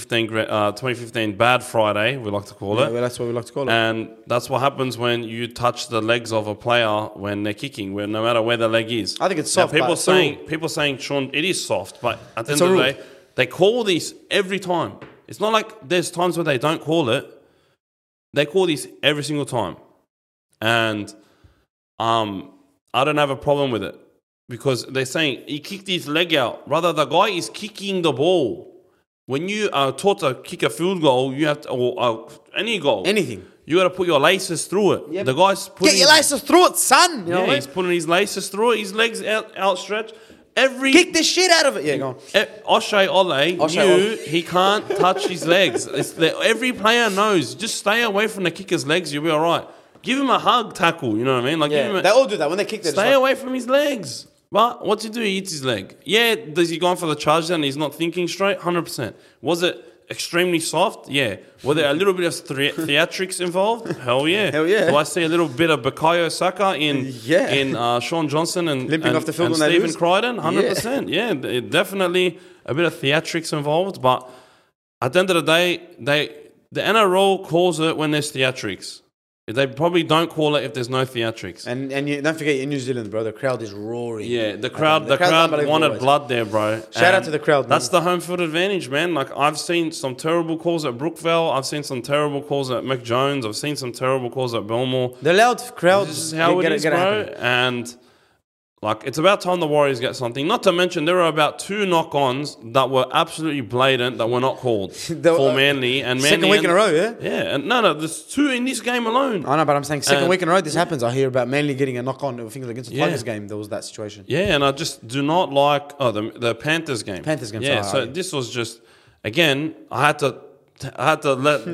2015 Bad Friday, we like to call Yeah, it. well, that's what we like to call it. And that's what happens when you touch the legs of a player when they're kicking, where no matter where the leg is. I think it's Now, soft, but it's a people saying, Sean, it is soft, but at the It's end a of the rule. day, they call these every time. It's not like there's times where they don't call it. They call these every single time. And I don't have a problem with it. Because they're saying he kicked his leg out. Rather, the guy is kicking the ball. When you are taught to kick a field goal, you have to, or any goal, Anything. you got to put your laces through it. Yep. The guy's putting Get your laces through it, son. You know yeah, what I he's mean? putting his laces through it. His legs outstretched. Kick the shit out of it. Yeah, go on. O'Shea Ole O'Shea knew Ole. he can't touch his legs. Every player knows. Just stay away from the kicker's legs. You'll be all right. Give him a hug tackle. You know what I mean? Like give him Yeah, a, they all do that when they kick. stay away from his legs. But what's he do? He hits his leg. Yeah, does he go for the charge then? He's not thinking straight? 100%. Was it extremely soft? Yeah. Were there a little bit of theatrics involved? Hell yeah. Hell yeah. Do I see a little bit of Bukayo Saka in Sean Johnson and, Limping off the field and when they Stephen lose? Crichton? 100%. Yeah, definitely a bit of theatrics involved. But at the end of the day, the NRL calls it when there's theatrics. They probably don't call it if there's no theatrics. And you don't forget in New Zealand, bro, the crowd is roaring. Yeah, the crowd crowd's unbelievable wanted always. blood there, bro. Shout out And to the crowd, man. That's the home field advantage, man. Like, I've seen some terrible calls at Brookvale. I've seen some terrible calls at McJones. I've seen some terrible calls at Belmore. The loud crowd. This is how it is, bro. And, like, it's about time the Warriors get something. Not to mention, there were about 2 knock-ons that were absolutely blatant that were not called for Manly. And Manly Second week in a row, yeah? Yeah, and no, there's 2 in this game alone. I know, but I'm saying second And- week in a row this happens. I hear about Manly getting a knock on. I think it was against the Yeah. Tigers game. There was that situation. Yeah, and I just do not like the Panthers game. Panthers game, Yeah, sorry. so this was just again. I had to let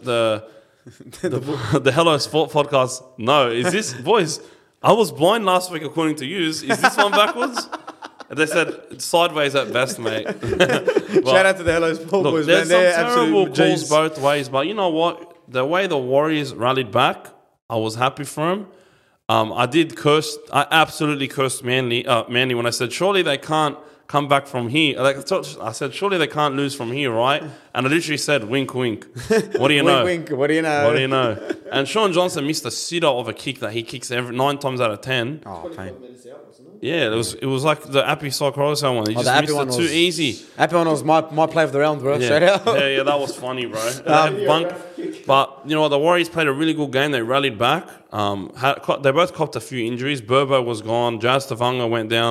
the Hello Sport podcast know. Is this boys? I was blind last week, according to you. Is this one backwards? And they said sideways at best, mate. Shout out to the Hello Sport Look, boys, there's man. They're some terrible absolute calls G's. both ways, but you know what? The way the Warriors rallied back, I was happy for them. I did curse. I absolutely cursed Manly when I said, surely they can't come back from here. Like I said, surely they can't lose from here, right? And I literally said, wink, wink. What do you know? Wink, wink. What do you know? What do you know? And Sean Johnson missed a sitter of a kick that he kicks 9 times out of 10. Oh, pain. Yeah, it was like the Appy Psychrosa one. He Oh, just the Appy missed one it too was- easy. Happy one was my play of the round, bro. Yeah. Shout out. Yeah, that was funny, bro. They had bunk, but you know what? The Warriors played a really good game. They rallied back. They both copped a few injuries. Burbo was gone. Jazz Tavanga went down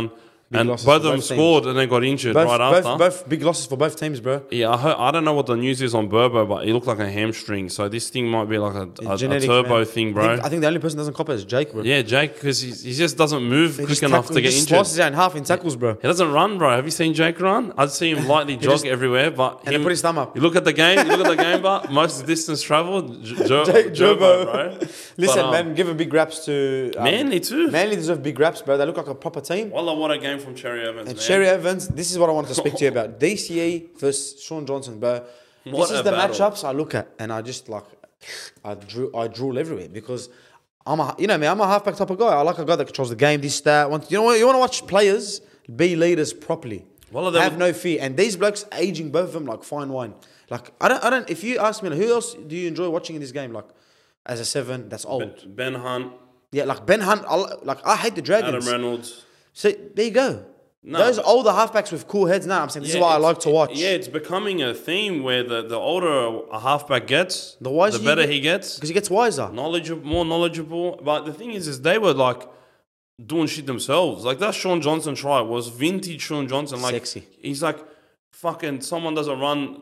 And losses both for of them both teams. scored and then got injured right after. Both big losses for both teams, bro. Yeah, I don't know what the news is on Burbo, but he looked like a hamstring. So this thing might be like a Genetics, turbo man. thing, bro. I think the only person that doesn't cop it is Jake, bro. Yeah, Jake, because he just doesn't move quick enough to He get just injured. slices out in half in tackles, bro. He doesn't run, bro. Have you seen Jake run? I'd see him lightly jog just- everywhere, but And then put his thumb up. You look at the game, but most distance traveled, Jake Gerbo, Gerbo. bro. Listen, But, man, give a big raps to Manly too. Manly deserve big raps, bro. They look like a proper team. Wallah, what a game from Cherry Evans, And man. Cherry Evans, this is what I wanted to speak to you about. DCE versus Sean Johnson, bro. What This is a the battle. matchups I look at, and I just like, I drool everywhere because I'm a halfback type of guy. I like a guy that controls the game. This, that. You want to watch players be leaders properly. Well, they have would- no fear. And these blokes aging both of them like fine wine. Like I don't. If you ask me, like, who else do you enjoy watching in this game? Like as a 7, that's old. Ben Hunt, Yeah, like Ben Hunt. I hate the Dragons. Adam Reynolds. So there you go. No, Those but- older halfbacks with cool heads. Now I'm saying this is what I it's- like to watch. Yeah, it's becoming a theme where the older a halfback gets, The wiser better you get. he gets. Because he gets wiser. More knowledgeable. But the thing is they were like doing shit themselves. Like that Sean Johnson try was vintage Sean Johnson. Like Sexy. he's like fucking someone doesn't run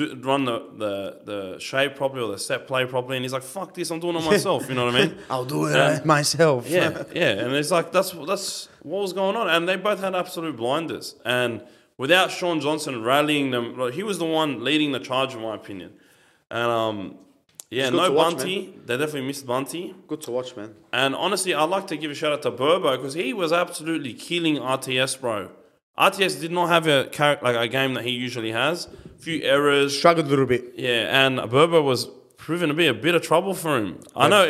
the shape properly or the set play properly, and he's like, fuck this, I'm doing it myself. You know what I mean? I'll do it myself. Yeah, yeah. And it's like that's what was going on. And they both had absolute blinders. And without Sean Johnson rallying them, like, he was the one leading the charge, in my opinion. And yeah, good no to watch, Bunty. They definitely missed Bunty. Good to watch, man. And honestly, I'd like to give a shout out to Burbo because he was absolutely killing RTS, bro. RTS did not have a game that he usually has. A few errors. Struggled a little bit. Yeah, and Burbo was proven to be a bit of trouble for him. I know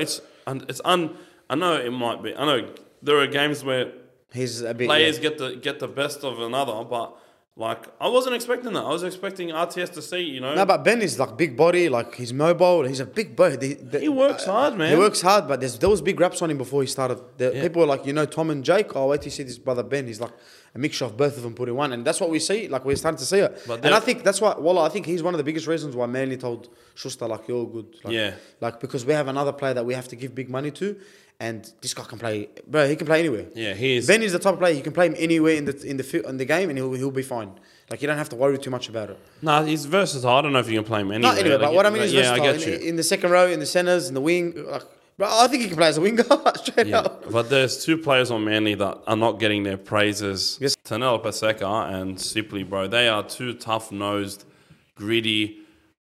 I know it might be. I know there are games where He's a bit. players get the best of another, but like I wasn't expecting that. I was expecting RTS to see, No, but Ben is like big body, like he's mobile. He's a big boy. he works hard, man. He works hard, but there was big raps on him before he started. People were like, Tom and Jake. Oh, wait till you see this brother Ben. He's like a mixture of both of them put in one, and that's what we see. Like we're starting to see it. But And I think that's why. Wallah, I think he's one of the biggest reasons why Manly told Schuster like you're good. Like, Yeah. Like because we have another player that we have to give big money to, and this guy can play. Bro, he can play anywhere. Yeah, he is. Ben is the type of player you can play him anywhere in the game, and he'll be fine. Like you don't have to worry too much about it. Nah, he's versatile. I don't know if you can play him anywhere. Not anyway, but what I mean is yeah, I versatile. get you. In the second row, in the centers, in the wing. Like, bro, I think he can play as a winger straight Yeah, up. but there's two players on Manly that are not getting their praises. Yes. Tanel Paseka and Sipley, bro. They are two tough-nosed, gritty,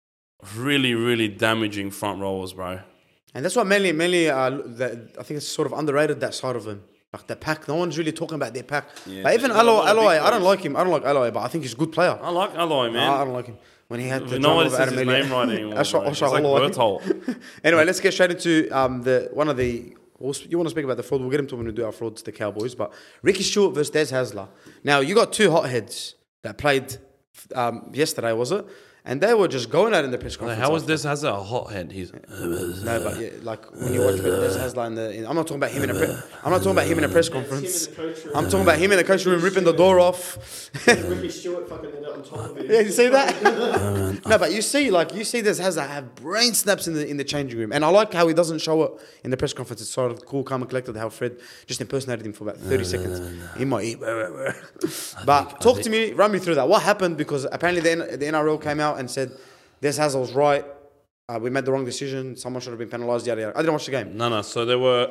really, really damaging front rowers, bro. And that's what Manly. I think it's sort of underrated that side of him. Like the pack, no one's really talking about their pack. Yeah, But even they got a lot of Alloy, big I don't players. like him. I don't like Alloy, but I think he's a good player. I like Alloy, man. I don't like him. When he had the no one drama says of his Adam Elliott. name right anymore. Osha- bro. It's Osha like Alloy. Berthold. Anyway, let's get straight into one of the. You want to speak about the fraud? We'll get into when we do our frauds, the Cowboys. But Ricky Stewart versus Des Hasler. Now you got two hotheads that played yesterday, was it? And they were just going out in the press conference. How is after. this has a hothead? He's No, but yeah, like when you watch Des Hasler I'm not talking about him I'm not talking about him in a press conference. Him in the coach room. I'm talking about him in the coach room ripping the door off. Ricky Stewart fucking ended up on top of it. Yeah, you see that? No, but you see Des Hasler have brain snaps in the changing room, and I like how he doesn't show it in the press conference. It's sort of cool, calm, and collected. How Fred just impersonated him for about 30 seconds. In my ear. But talk to me, run me through that. What happened? Because apparently the NRL came out and said Des Hasler was right. We made the wrong decision. Someone should have been penalised. Yada yada. I didn't watch the game. No. So there were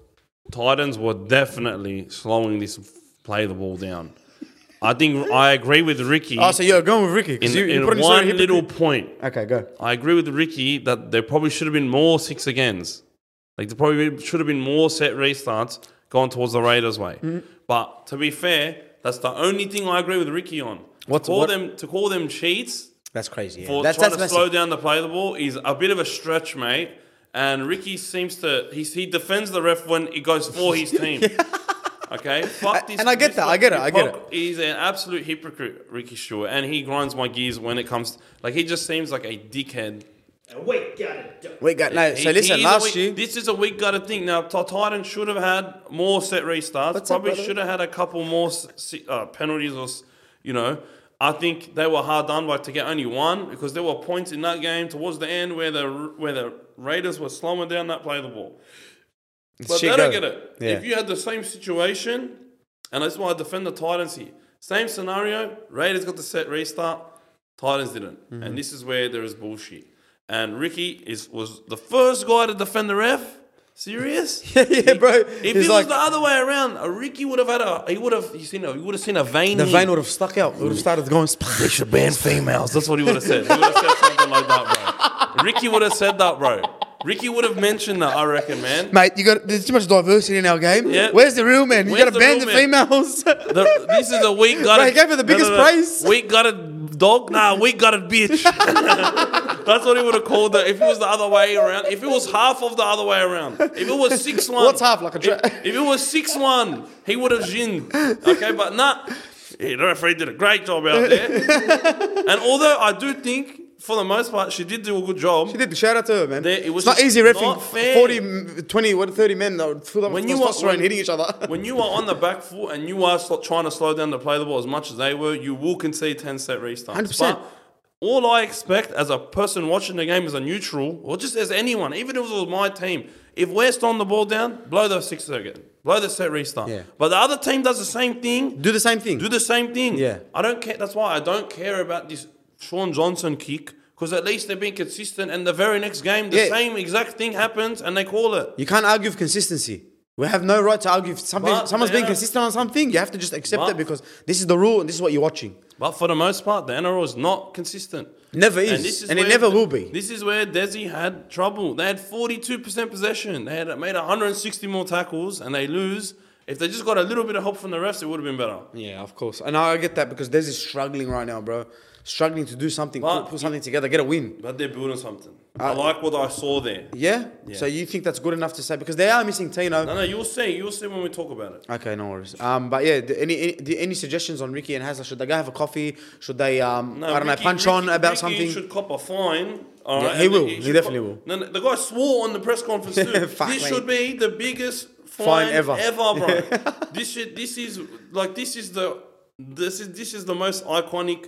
Titans were definitely slowing this play the ball down. I think I agree with Ricky. Oh, so you're going with Ricky? 'Cause in you put in one sorry, little point. Okay, go. I agree with Ricky that there probably should have been more 6 agains. Like there probably should have been more set restarts going towards the Raiders' way. Mm-hmm. But to be fair, that's the only thing I agree with Ricky on. To call them cheats That's crazy. Yeah. for That's trying to massive. slow down the play of the ball is a bit of a stretch, mate. And Ricky seems to he defends the ref when it goes for his team. Okay, fuck this. And I get that, I get it. He's an absolute hypocrite, Ricky Stewart, and he grinds my gears when it comes. Like he just seems like a dickhead. And wait, got it. We got no. So listen, He's last year. this is a weak gutted thing. Now, Titans should have had more set restarts. What's up, Probably brother? should have had a couple more penalties, or I think they were hard done by to get only one because there were points in that game towards the end where the Raiders were slowing down that play of the ball. But Shit they don't go. get it. Yeah. If you had the same situation And that's why I defend the Titans here. Same scenario, Raiders got the set restart, Titans didn't. And this is where there is bullshit. And Ricky was the first guy to defend the ref. Serious? Yeah, bro. If He's it like, was the other way around, Ricky would have had he would have seen a vein. the here. vein would have stuck out. It would have started going. They should ban females. That's what he would have said. He would have said something like that, bro. Ricky would have said that, bro. Ricky would have mentioned that, I reckon, man. Mate, there's too much diversity in our game. Yeah. Where's the real man? You Where's got to the ban real the man? females. This is a weak gutted. Bro, he gave her the biggest praise. Weak gutted dog? Nah, weak gutted bitch. That's what he would have called it if it was the other way around. If it was half of the other way around. If it was 6-1. What's half like a if it was 6-1, he would have ginned. Okay, but nah. Yeah, the referee did a great job out there. And although I do think, for the most part, she did do a good job. She did. Shout out to her, man. It was it's not just easy reffing not fair. 40, 20, 30 men that would fill up with testosterone hitting each other. When you are on the back foot and you are trying to slow down the play the ball as much as they were, you will concede 10-set restarts. 100%. But all I expect as a person watching the game as a neutral, or just as anyone, even if it was my team, if we're throwing the ball down, blow the 6th circuit. Blow the set restart. Yeah. But the other team does the same thing. Do the same thing. Do the same thing. Yeah. I don't care. That's why I don't care about this Sean Johnson kick, because at least they're being consistent, and the very next game, the same exact thing happens, and they call it. You can't argue with consistency. We have no right to argue if someone's being consistent on something. You have to just accept it because this is the rule and this is what you're watching. But for the most part, the NRL is not consistent. Never is, and it never will be. This is where Desi had trouble. They had 42% possession. They had made 160 more tackles, and they lose. If they just got a little bit of help from the refs, it would have been better. Yeah, of course. And I get that because Des is struggling right now, bro. Struggling to do something, put something together, get a win. But they're building something. I like what I saw there. Yeah? So you think that's good enough to say? Because they are missing Tino. No, you'll see. You'll see when we talk about it. Okay, no worries. But yeah, any suggestions on Ricky and Hazler? Should they go have a coffee? Should they, punch on about Ricky something? Should cop a fine. All right? He will. He definitely will. No, the guy swore on the press conference too. This should be the biggest fine ever, bro. This is the most iconic.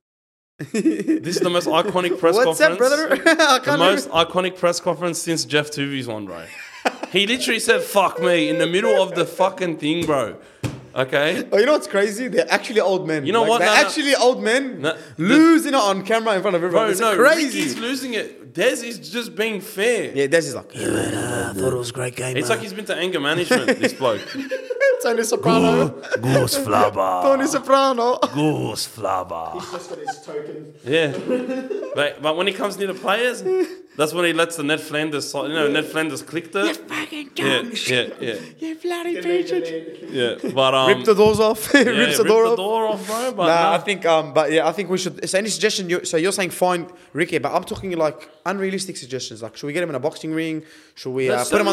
This is the most iconic press What's conference. What's that, brother? The most iconic press conference since Jeff Tuvey's one, bro. He literally said "fuck me" in the middle of the fucking thing, bro. Okay. Oh, you know what's crazy? They're actually old men. You know what? They're actually old men losing it on camera in front of everyone. It's crazy. Ricky's losing it. Des is just being fair. Yeah, Des is like, yeah, man, I thought it was a great game. It's like he's been to anger management, this bloke. Tony Soprano. Goose flabber. Tony Soprano. Goose flabber. He's just got his token. Yeah. But when he comes near the players, that's when he lets the Ned Flanders, Ned Flanders clicked it. You fucking junks. Yeah. You bloody pigeon. Yeah, but Rip the doors off. Rips the door off. Bro. But I think, I think we should. So any suggestion? So you're saying find Ricky, but I'm talking like unrealistic suggestions. Like, should we get him in a boxing ring? Should we put him on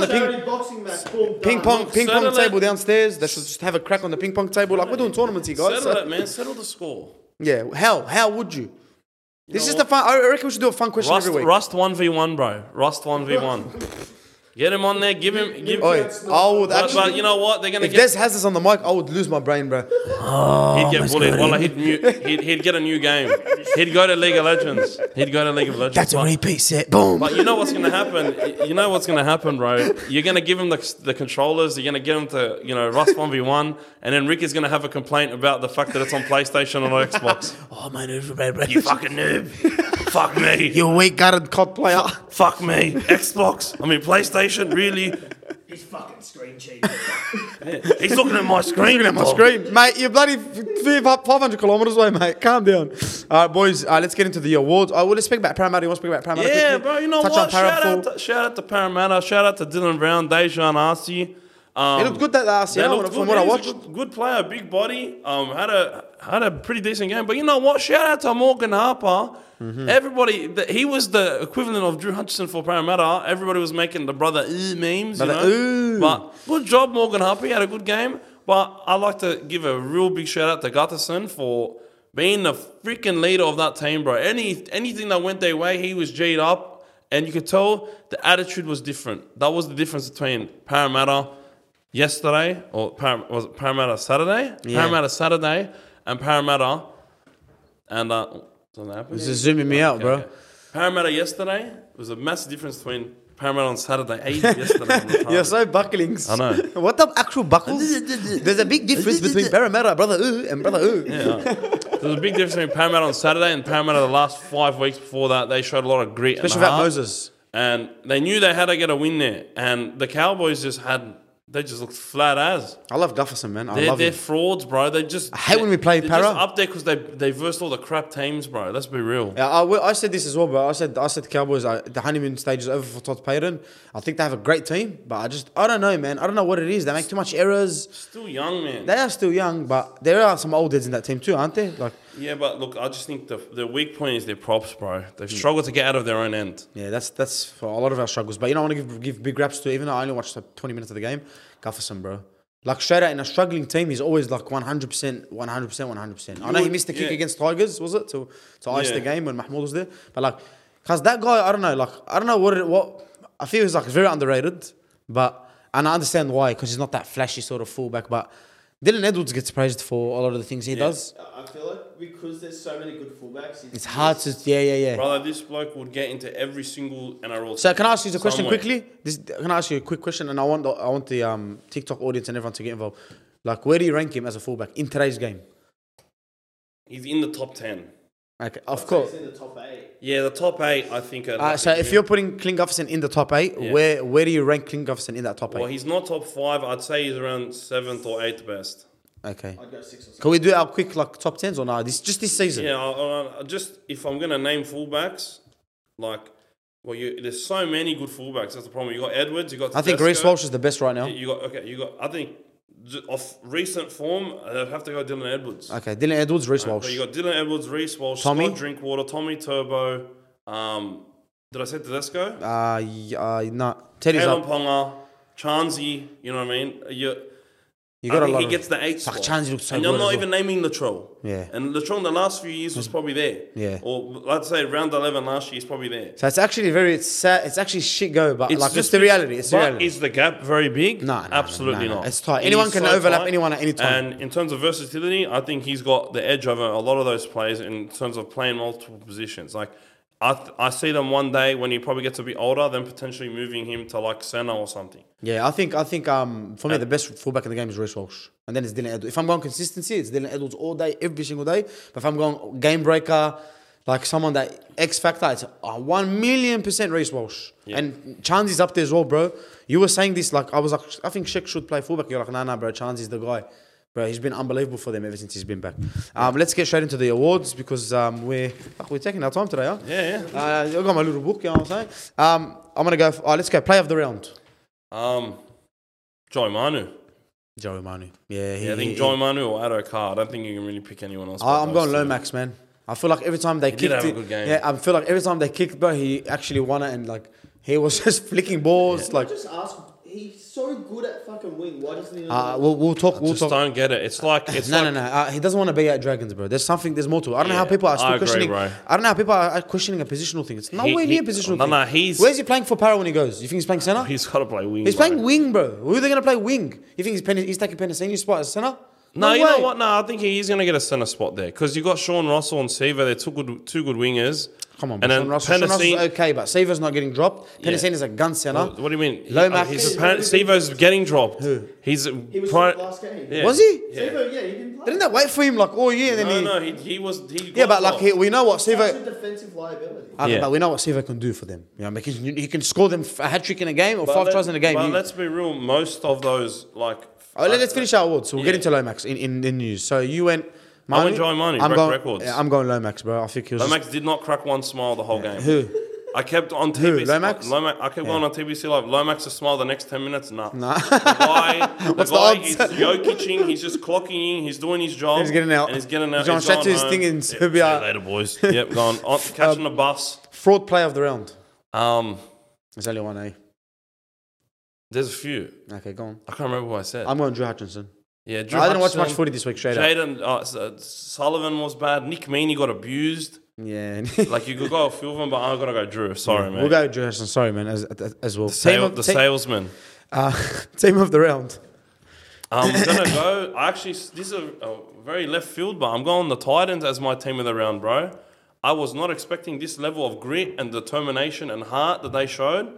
the ping pong table downstairs? They should just have a crack on the ping pong table. Like, we're doing tournaments here, guys. Settle it, man. Settle the score. Yeah. How would you? This is the fun. I reckon we should do a fun question every week. Rust 1v1, bro. Rust 1v1. Get him on there. Give him. I would actually. But you know what? They're gonna. If Des has this on the mic, I would lose my brain, bro. He'd get bullied. Well, he'd get a new game. He'd go to League of Legends. That's a repeat set. Boom. But you know what's gonna happen? Bro. You're gonna give him the controllers. You're gonna get him to Rust 1v1, and then Ricky's gonna have a complaint about the fact that it's on PlayStation or Xbox. Oh man, you fucking noob. Fuck me. You weak-gutted COD player. Fuck me. Xbox. I mean PlayStation. Really? He's fucking screen cheating. He's looking at my screen. Mate, you're bloody 500 kilometers away, mate. Calm down. All right, boys, let's get into the awards. Let's speak about Parramatta. You want to speak about Parramatta Yeah, quickly? bro, you know Touch what? Shout out to Parramatta. Shout out to Dylan Brown, Dejan Arcee. He looked good that last year from what I watched. Good player, big body. Had a pretty decent game. But you know what? Shout out to Morgan Harper. Mm-hmm. Everybody, he was the equivalent of Drew Hutchison for Parramatta. Everybody was making the brother memes. But good job, Morgan Harper. He had a good game. But I'd like to give a real big shout out to Gutherson for being the freaking leader of that team, bro. Anything that went their way, he was G'd up. And you could tell the attitude was different. That was the difference between Parramatta yesterday, or was it Parramatta Saturday? Yeah. Parramatta Saturday and Parramatta. And... This is zooming me out, bro. Okay. Parramatta yesterday was a massive difference between Parramatta on Saturday. Ate yesterday. I'm retarded. You're so bucklings. I know. What the actual buckles? There's a big difference between Parramatta, brother and brother Yeah. There's a big difference between Parramatta on Saturday and Parramatta the last 5 weeks before that. They showed a lot of grit Especially and without heart. Moses. And they knew they had to get a win there. And the Cowboys they just looked flat as. I love Gufferson, man. I They're love him. frauds, bro. I hate when we play they're Para. just up there because they versed all the crap teams, bro. Let's be real. Yeah, I said this as well, bro. I said the Cowboys, the honeymoon stage is over for Todd Payton. I think they have a great team, but I don't know, man. I don't know what it is. They make too much errors. Still young, man. They are still young, but there are some old heads in that team too, aren't there? Like, Yeah, but look, I just think the weak point is their props, bro. They've struggled to get out of their own end. yeah, that's for a lot of our struggles. But you know, I want to give big raps to, even though I only watched like 20 minutes of the game, Gufferson, bro. Like straight out in a struggling team, he's always like 100%, 100%. I know he missed the kick against Tigers, was it, to ice the game when Mahmoud was there. But like, cause that guy, I don't know what I feel he's like very underrated. And I understand why, because he's not that flashy sort of fullback. But Dylan Edwards gets praised for a lot of the things he does. I feel like because there's so many good fullbacks, It's hard to, yeah. Brother, this bloke would get into every single NRL. So can I ask you a question somewhere. quickly? Can I ask you a quick question? And I want the TikTok audience and everyone to get involved. Like, where do you rank him as a fullback in today's game? He's in the top 10. Okay, of course. He's in the top 8. Yeah, the top 8, I think. So if you're putting Clint Gufferson in the top 8, Yeah. where do you rank Clint Gufferson in that top 8? Well, he's not top 5. I'd say he's around 7th or 8th best. Okay. I'd go 6 or 7. Can we do our quick like top 10s or no? This season. Yeah, I'll just if I'm gonna name fullbacks, there's so many good fullbacks. That's the problem. You got Edwards. You got. I think Tedesco. Reece Walsh is the best right now. You got. I think of recent form, I'd have to go Dylan Edwards. Okay, Dylan Edwards, Reece Walsh. But you got Dylan Edwards, Reece Walsh, Tommy? Scott Drinkwater, Tommy Turbo. Did I say Tedesco? No. Teddy's Kalen up. Ponga, Chansey. You know what I mean? You got I a think lot he of... gets the 8th Fuck, spot. Chansey looks so and good I'm as not well. even naming Latrell. Yeah. And Latrell in the last few years was probably there. Yeah. Or let's say round 11 last year, he's probably there. So it's actually it's sad. It's actually shit go, but it's just the reality. It's the but reality. is the gap very big? No, Absolutely no. not. It's tight. It Anyone is can so overlap tight. anyone at any time. And in terms of versatility, I think he's got the edge over a lot of those players in terms of playing multiple positions. Like, I see them one day when he probably gets a bit older, then potentially moving him to like centre or something. Yeah, I think for me the best fullback in the game is Reece Walsh, and then it's Dylan Edwards. If I'm going consistency, it's Dylan Edwards all day, every single day. But if I'm going game breaker, like someone that X factor, it's 1,000,000% Reece Walsh. Yeah. And Chansy's up there as well, bro. You were saying this like I was like, I think Sheck should play fullback. You're like, nah, bro, Chansy's the guy. Bro, he's been unbelievable for them ever since he's been back. Let's get straight into the awards because we're taking our time today, huh? Yeah. I've got my little book, you know what I'm saying? I'm gonna go. Let's go. Play of the round. Joey Manu. Joey Manu. Yeah, I think Joey Manu or Addo Carr. I don't think you can really pick anyone else. I'm going Lomax, man. I feel like every time they did kicked have a it, good game. yeah, I feel like every time they kicked, bro, he actually won it, and like he was just flicking balls, Can I like. just ask, he's so good at fucking wing. Why doesn't he? We'll talk. We'll Just talk. don't get it. It's like No. He doesn't want to be at Dragons, bro. There's more to it. I don't know how people are still I agree, questioning. bro. I don't know how people are questioning a positional thing. It's nowhere near a positional thing. No, he's Where's he playing for Para when he goes? You think he's playing centre? he's got to play wing. He's bro. playing wing, bro. Who are they going to play wing? You think he's taking Penasini's spot as centre? No, you way. know what? No, I think he's going to get a centre spot there because you got Sean Russell and Seaver. They're two good wingers. Come on, and Sean then Russell's Penasini. okay, but Seaver's not getting dropped. Yeah. Penasini's a gun centre. What do you mean? Lomax. Seaver's getting dropped. Who? He's He was pri- in the last game. Yeah. Was he? Sevo, yeah, he didn't play. Didn't they wait for him like all year? And then No, he was. He yeah, got but like dropped. we know what Such Seaver. a defensive liability. Yeah. But we know what Seaver can do for them. You know, he can score them a hat trick in a game or 5 tries in a game. But let's be real. Most of those Let's finish our awards. So we'll get Yeah. into Lomax in news. So you went. I went Joey Manu, I'm broke going. records. Yeah, I'm going Lomax, bro. I think he was. Lomax did not crack one smile the whole game. Who? I kept on TBC. Lomax? I kept going on TBC like Lomax to smile the next 10 minutes. Nah. Nah. The guy, What's the odds? he's Jokicing, he's just clocking in, he's doing his job. He's getting out. And he's getting out. He's going straight to his home. thing in Yeah, Serbia. see you later, boys. Yep, going on, catching the bus. Fraud play of the round. There's There's only one, eh? a few. Okay, go on. I can't remember what I said. I'm going Drew Hutchinson. Yeah, Drew I didn't watch Hutchinson, much footy this week, straight up. Jaden Sullivan was bad. Nick Meaney got abused. Yeah. Like, you could go a few of them, but I'm going to go Drew. Sorry, man. We'll go Drew Hutchinson. Sorry, man, as well. The salesman. Team of the round. I'm going to go... Actually, this is a very left field, but I'm going the Titans as my team of the round, bro. I was not expecting this level of grit and determination and heart that they showed.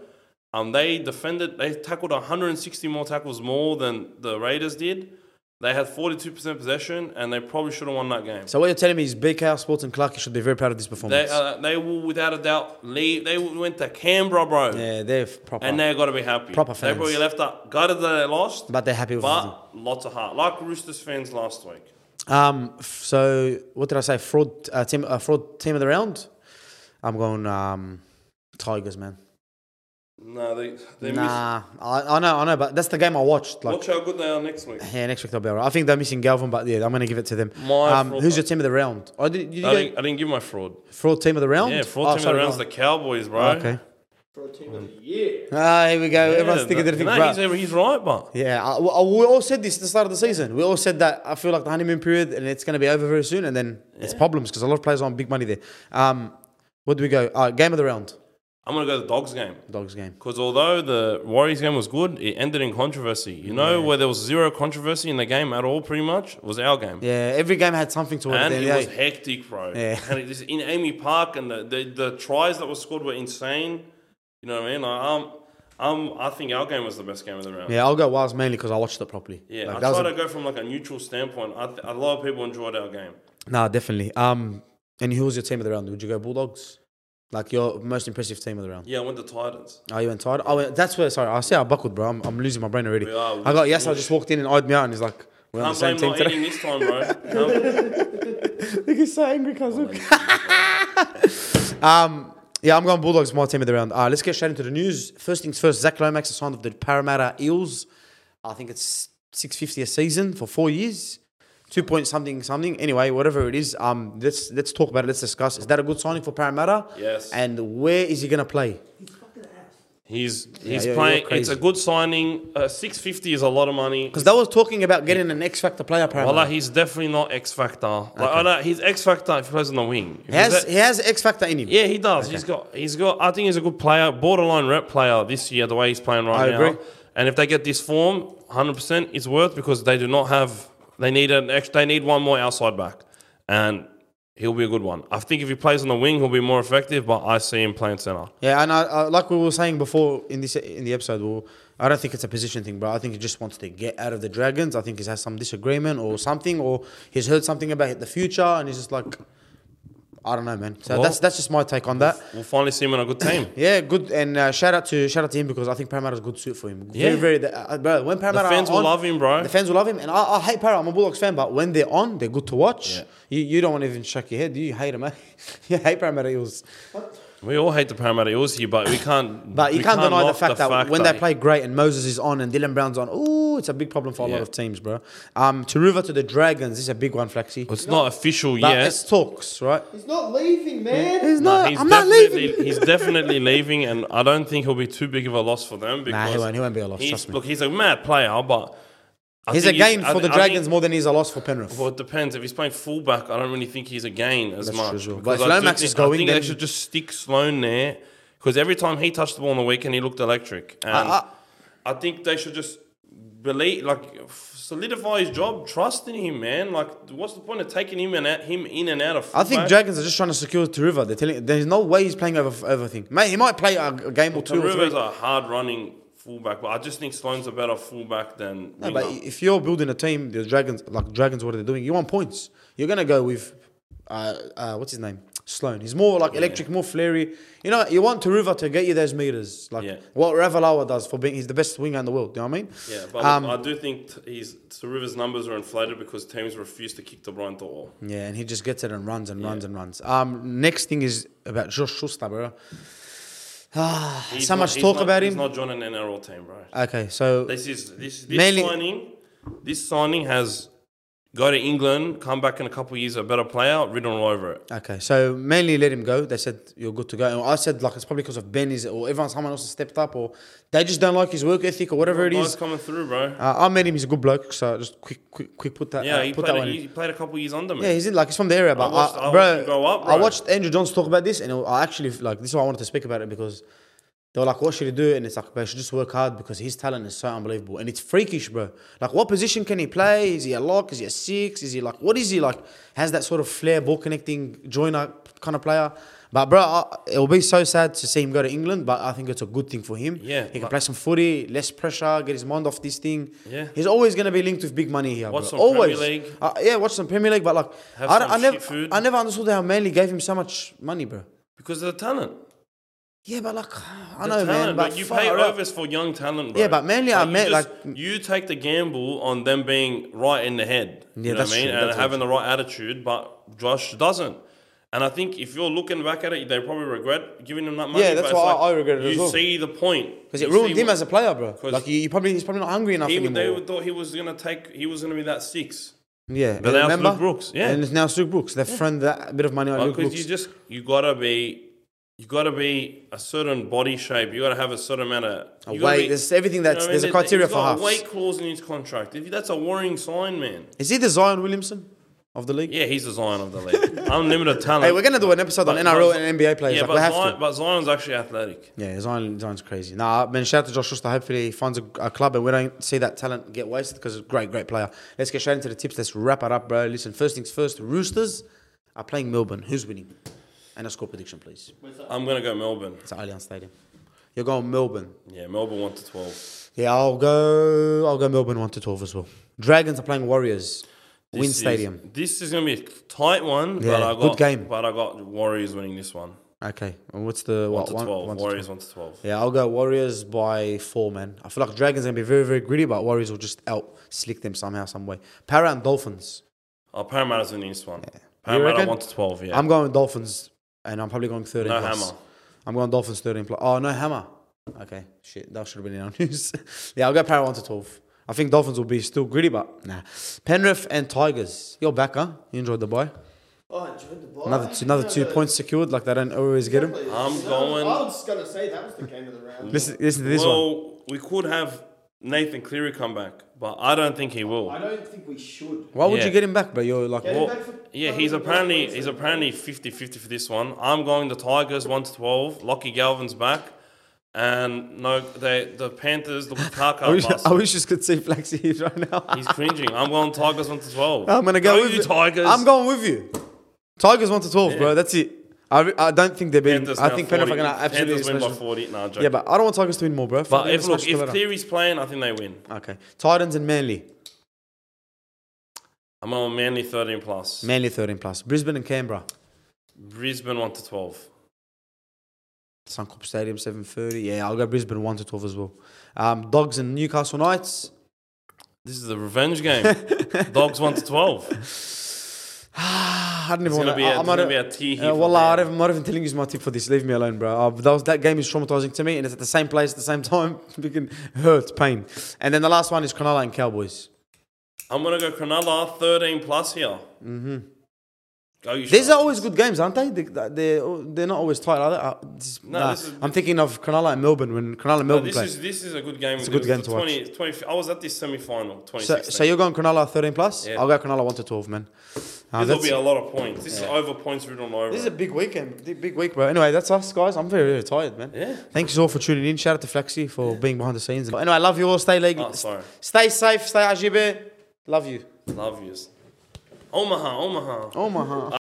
They tackled 160 more tackles more than the Raiders did. They had 42% possession, and they probably should have won that game. So what you're telling me is BK, Sports and Clarkie should be very proud of this performance. They will, without a doubt, leave. They went to Canberra, bro. Yeah, they're proper. And they've got to be happy. Proper They fans. probably left up, gutted that they lost, But they're happy with it. but lots of heart. Like Roosters fans last week. So what did I say? Fraud team of the round. I'm going Tigers, man. No, they missed. I know, but that's the game I watched. Like, Watch how good they are next week. yeah, next week they'll be alright. I think they're missing Galvin, but yeah, I'm going to give it to them. Fraud Who's your team of the round? Oh, did you I go didn't give my fraud. fraud team of the round? Yeah, fraud team of the round's the Cowboys, bro. Okay. For a team of the year. Here we go. Yeah, Everyone's thinking they're thinking. no, he's right, but Yeah, we all said this at the start of the season. We all said that I feel like the honeymoon period and it's going to be over very soon, and then it's problems because a lot of players are on big money there. Where do we go? Game of the round. I'm going to go the Dogs game. Dogs game. Because although the Warriors game was good, it ended in controversy. You know where there was zero controversy in the game at all, pretty much, was our game. Yeah, every game had something to it. And at the it end was of the day. hectic, bro. Yeah. And it is in Amy Park, and the tries that were scored were insane. You know what I mean? I think our game was the best game of the round. Yeah, I'll go Wilds mainly because I watched it properly. Yeah, Like, I that was try to go from like a neutral standpoint. A lot of people enjoyed our game. Nah, definitely. And who was your team of the round? Would you go Bulldogs? Like your most impressive team of the round? Yeah, I went to Titans. Oh, you went tired? Oh, that's where. Sorry, I see I buckled, bro. I'm losing my brain already. We are. I got yes. I just walked in and eyed me out, and he's like, "We're on the Can't same blame team not today." eating this time, bro. Look, he's so angry, cousin. Yeah, I'm going Bulldogs, my team of the round. Let's get straight into the news. First things first, Zach Lomax is signed with the Parramatta Eels. I think it's $650 a season for 4 years. 2 point something. Anyway, whatever it is, let's talk about it. Let's discuss. Is that a good signing for Parramatta? Yes. And where is he going to play? He's you're playing. crazy. It's a good signing. $650 is a lot of money. Because they was talking about getting an X Factor player, Parramatta. Well, he's definitely not X Factor. Like, I know he's X Factor if he plays on the wing. he has X Factor in him. Yeah, he does. He's got. I think he's a good player, borderline rep player this year. The way he's playing right now. agree. And if they get this form, 100%, it's worth because they do not have. They need one more outside back, and he'll be a good one. I think if he plays on the wing, he'll be more effective. But I see him playing center. Yeah, and I like we were saying before in the episode, I don't think it's a position thing, bro. I think he just wants to get out of the Dragons. I think he has some disagreement or something, or he's heard something about the future, and he's just like, I don't know, man. So Well, that's just my take on that. We'll finally see him on a good team. Yeah, good, and shout out to him because I think Parramatta's a good suit for him. Yeah. Bro. When Parramatta The fans are will on, love him, bro. The fans will love him, and I hate Parramatta. I'm a Bulldogs fan, but when they're on, they're good to watch. Yeah. You don't want to even shake your head. Do you hate them, man? You hate Parramatta Eels. We all hate the Parramatta Eels here, but we can't. But you can't deny the knock fact that when they play great and Moses is on and Dylan Brown's on, ooh, it's a big problem for a lot of teams, bro. Taruva to the Dragons, this is a big one, Flexi. It's not official But yet. it's talks, right? He's not leaving, man. He's No, not. he's I'm not definitely- leaving. He's definitely leaving, and I don't think he'll be too big of a loss for them. Because He won't be a loss. Trust me. Look, he's a mad player, but He's a gain for the Dragons more than he's a loss for Penrith. Well, it depends. If he's playing fullback, I don't really think he's a gain as That's much. true as well. Because But if I do Lomax think- is going, I think then- they should just stick Sloan there because every time he touched the ball on the weekend, he looked electric. And I think they should just solidify his job, trust in him, man. Like, what's the point of taking him in and out of I fullback? think Dragons are just trying to secure Taruva. They're telling there's no way he's playing over thing. Mate, he might play a game or two or Taruva's three. a hard-running fullback, but I just think Sloan's a better fullback than No, winger. but if you're building a team, the Dragons, what are they doing? You want points. You're gonna go with what's his name? Sloan. He's more like electric, more flary. You know, you want Taruva to get you those meters, like what Ravalawa does for being. He's the best winger in the world. You know what I mean? Yeah, but I do think Taruva's numbers are inflated because teams refuse to kick to Brian Thorpe. Yeah, and he just gets it and runs and runs and runs. Next thing is about Josh Schuster, bro. So much talk about him. He's not joining an NRL team, bro. Okay, so This mainly- signing has go to England, come back in a couple of years, a better player, written all over it. Okay, so mainly let him go. They said you're good to go. And I said like it's probably because of Ben or someone else has stepped up, or they just don't like his work ethic or whatever it Guys is. coming through, bro. I met him. He's a good bloke. So just quick put that. Yeah, he put that one in. played a couple of years under me. Yeah, he's in like he's from the area, but I watched him grow up, bro. I watched Andrew Johns talk about this, and I actually like this is why I wanted to speak about it because they were like, "What should he do?" And it's like, "Bro, he should just work hard because his talent is so unbelievable, and it's freakish, bro. Like, what position can he play? Is he a lock? Is he a six? Is he like what is he like? Has that sort of flair, ball connecting joiner kind of player?" But bro, it'll be so sad to see him go to England. But I think it's a good thing for him. Yeah, he can but- play some footy, less pressure, get his mind off this thing. Yeah. He's always gonna be linked with big money here. Watch bro. some always. Premier League. Yeah, watch some Premier League. But like, Have I, some I never, shit food. I never understood how Manly gave him so much money, bro. Because of the talent. Yeah, but like, I The know, man. talent, But you far pay out. overs for young talent, bro. Yeah, but Manly are you take the gamble on them being right in the head. Yeah, you know that's what I mean? true, And that's having the right attitude, but Josh doesn't. And I think if you're looking back at it, they probably regret giving him that money. Yeah, that's but it's why like, I regret it as well. You see the point. Because it You ruined see him what- as a player, bro. 'cause Like, he's probably not hungry enough They anymore. thought he was gonna be that 6. Yeah, But now it's remember? Luke Brooks. Yeah. And it's now Luke Brooks. They've thrown that bit of money on Luke Because Brooks. you gotta be a certain body shape. You gotta have a certain amount of you gotta Weight, be- there's everything that's you know what I there's a mean? criteria He's for got halves. a weight clause in his contract. That's a worrying sign, man. Is he the Zion Williamson of the league? Yeah, he's the Zion of the league. Unlimited talent. Hey, we're gonna do an episode on But- NRL but- and NBA players. Yeah, like, we have to. but Zion's actually athletic. Yeah, Zion's crazy. Nah, man, shout out to Josh Schuster. Hopefully he finds a club and we don't see that talent get wasted because it's a great player. Let's get straight into the tips. Let's wrap it up, bro. Listen, first things first, Roosters are playing Melbourne. Who's winning? And a score prediction, please. I'm gonna go Melbourne. It's at Allianz Stadium. You're going Melbourne. Yeah, Melbourne 1-12. Yeah, I'll go Melbourne 1-12 as well. Dragons are playing Warriors. Win Stadium. This is gonna be a tight one. Yeah, but I got, good game. But I got Warriors winning this one. Okay. And what's the 1-12. 1 to Warriors 12? 1-12. Yeah, I'll go Warriors by 4, man. I feel like Dragons are gonna be very, very gritty, but Warriors will just out slick them somehow, some way. Para and Dolphins. Oh, Parramatta's winning this one. You Parramatta reckon? 1-12. Yeah. I'm going Dolphins, and I'm probably going 13 no plus. hammer. I'm going Dolphins 13 plus. Oh, no hammer. Okay, shit, that should have been in our news. Yeah, I'll go Para 1-12. I think Dolphins will be still gritty, but nah. Penrith and Tigers. You're back, huh? You enjoyed the bye. Oh, I enjoyed the ball. Another 2 points secured, like they don't always get them. I'm going- I was gonna say that was the game of the round. Listen to this one. Well, we could have Nathan Cleary come back, but I don't think he will. I don't think we should. Why would Yeah. you get him back, bro? You're like, Get him Well, back for- yeah, he's apparently 50-50 for this one. I'm going the Tigers 1-12. Lockie Galvin's back, and no, the Panthers. The Kaka I bastard. wish you could see Flaxy here right now. He's cringing. I'm going Tigers 1-12. I'm gonna go with you, you. Tigers. I'm going with you. Tigers 1-12, bro. That's it. I don't think they're being. Panthers I now think Penrith 40. are gonna absolutely Panthers win by smash them. 40. Nah, joking. Yeah, but I don't want Tigers to win more, bro. But They're if gonna look, smash the if letter. Cleary's playing, I think they win. Okay, Titans and Manly. I'm on Manly 13 plus. Manly 13 plus. Brisbane and Canberra. Brisbane 1-12. Suncorp Stadium 7:30. Yeah, I'll go Brisbane 1-12 as well. Dogs and Newcastle Knights. This is a revenge game. Dogs 1-12. I don't even It's want gonna be a tea here. Well, I'm not even telling you my tip for this. Leave me alone, bro. That game is traumatizing to me, and it's at the same place at the same time. Freaking hurt, pain. And then the last one is Cronulla and Cowboys. I'm gonna go Cronulla 13 plus here. Mm-hmm. Go you. These are Sharks. always good games, aren't they? They're not always tight, are they? this is- I'm thinking of Cronulla and Melbourne when Cronulla and No, Melbourne play. this is a good game. It's a good It was game the to watch. 20, I was at this semi-final. So 2016. you're going Cronulla 13 plus? Yeah. I'll go Cronulla 1-12, man. this will That's- be a lot of points. This is over points written over. This is a big weekend, big week, bro. Anyway, that's us, guys. I'm very, very tired, man. Yeah. Thank you all for tuning in. Shout out to Flexi for being behind the scenes. But anyway, I love you all. Stay legal. Oh, sorry. Stay safe. Stay Ajibe. Love you. Love yous. Omaha. Oh my heart.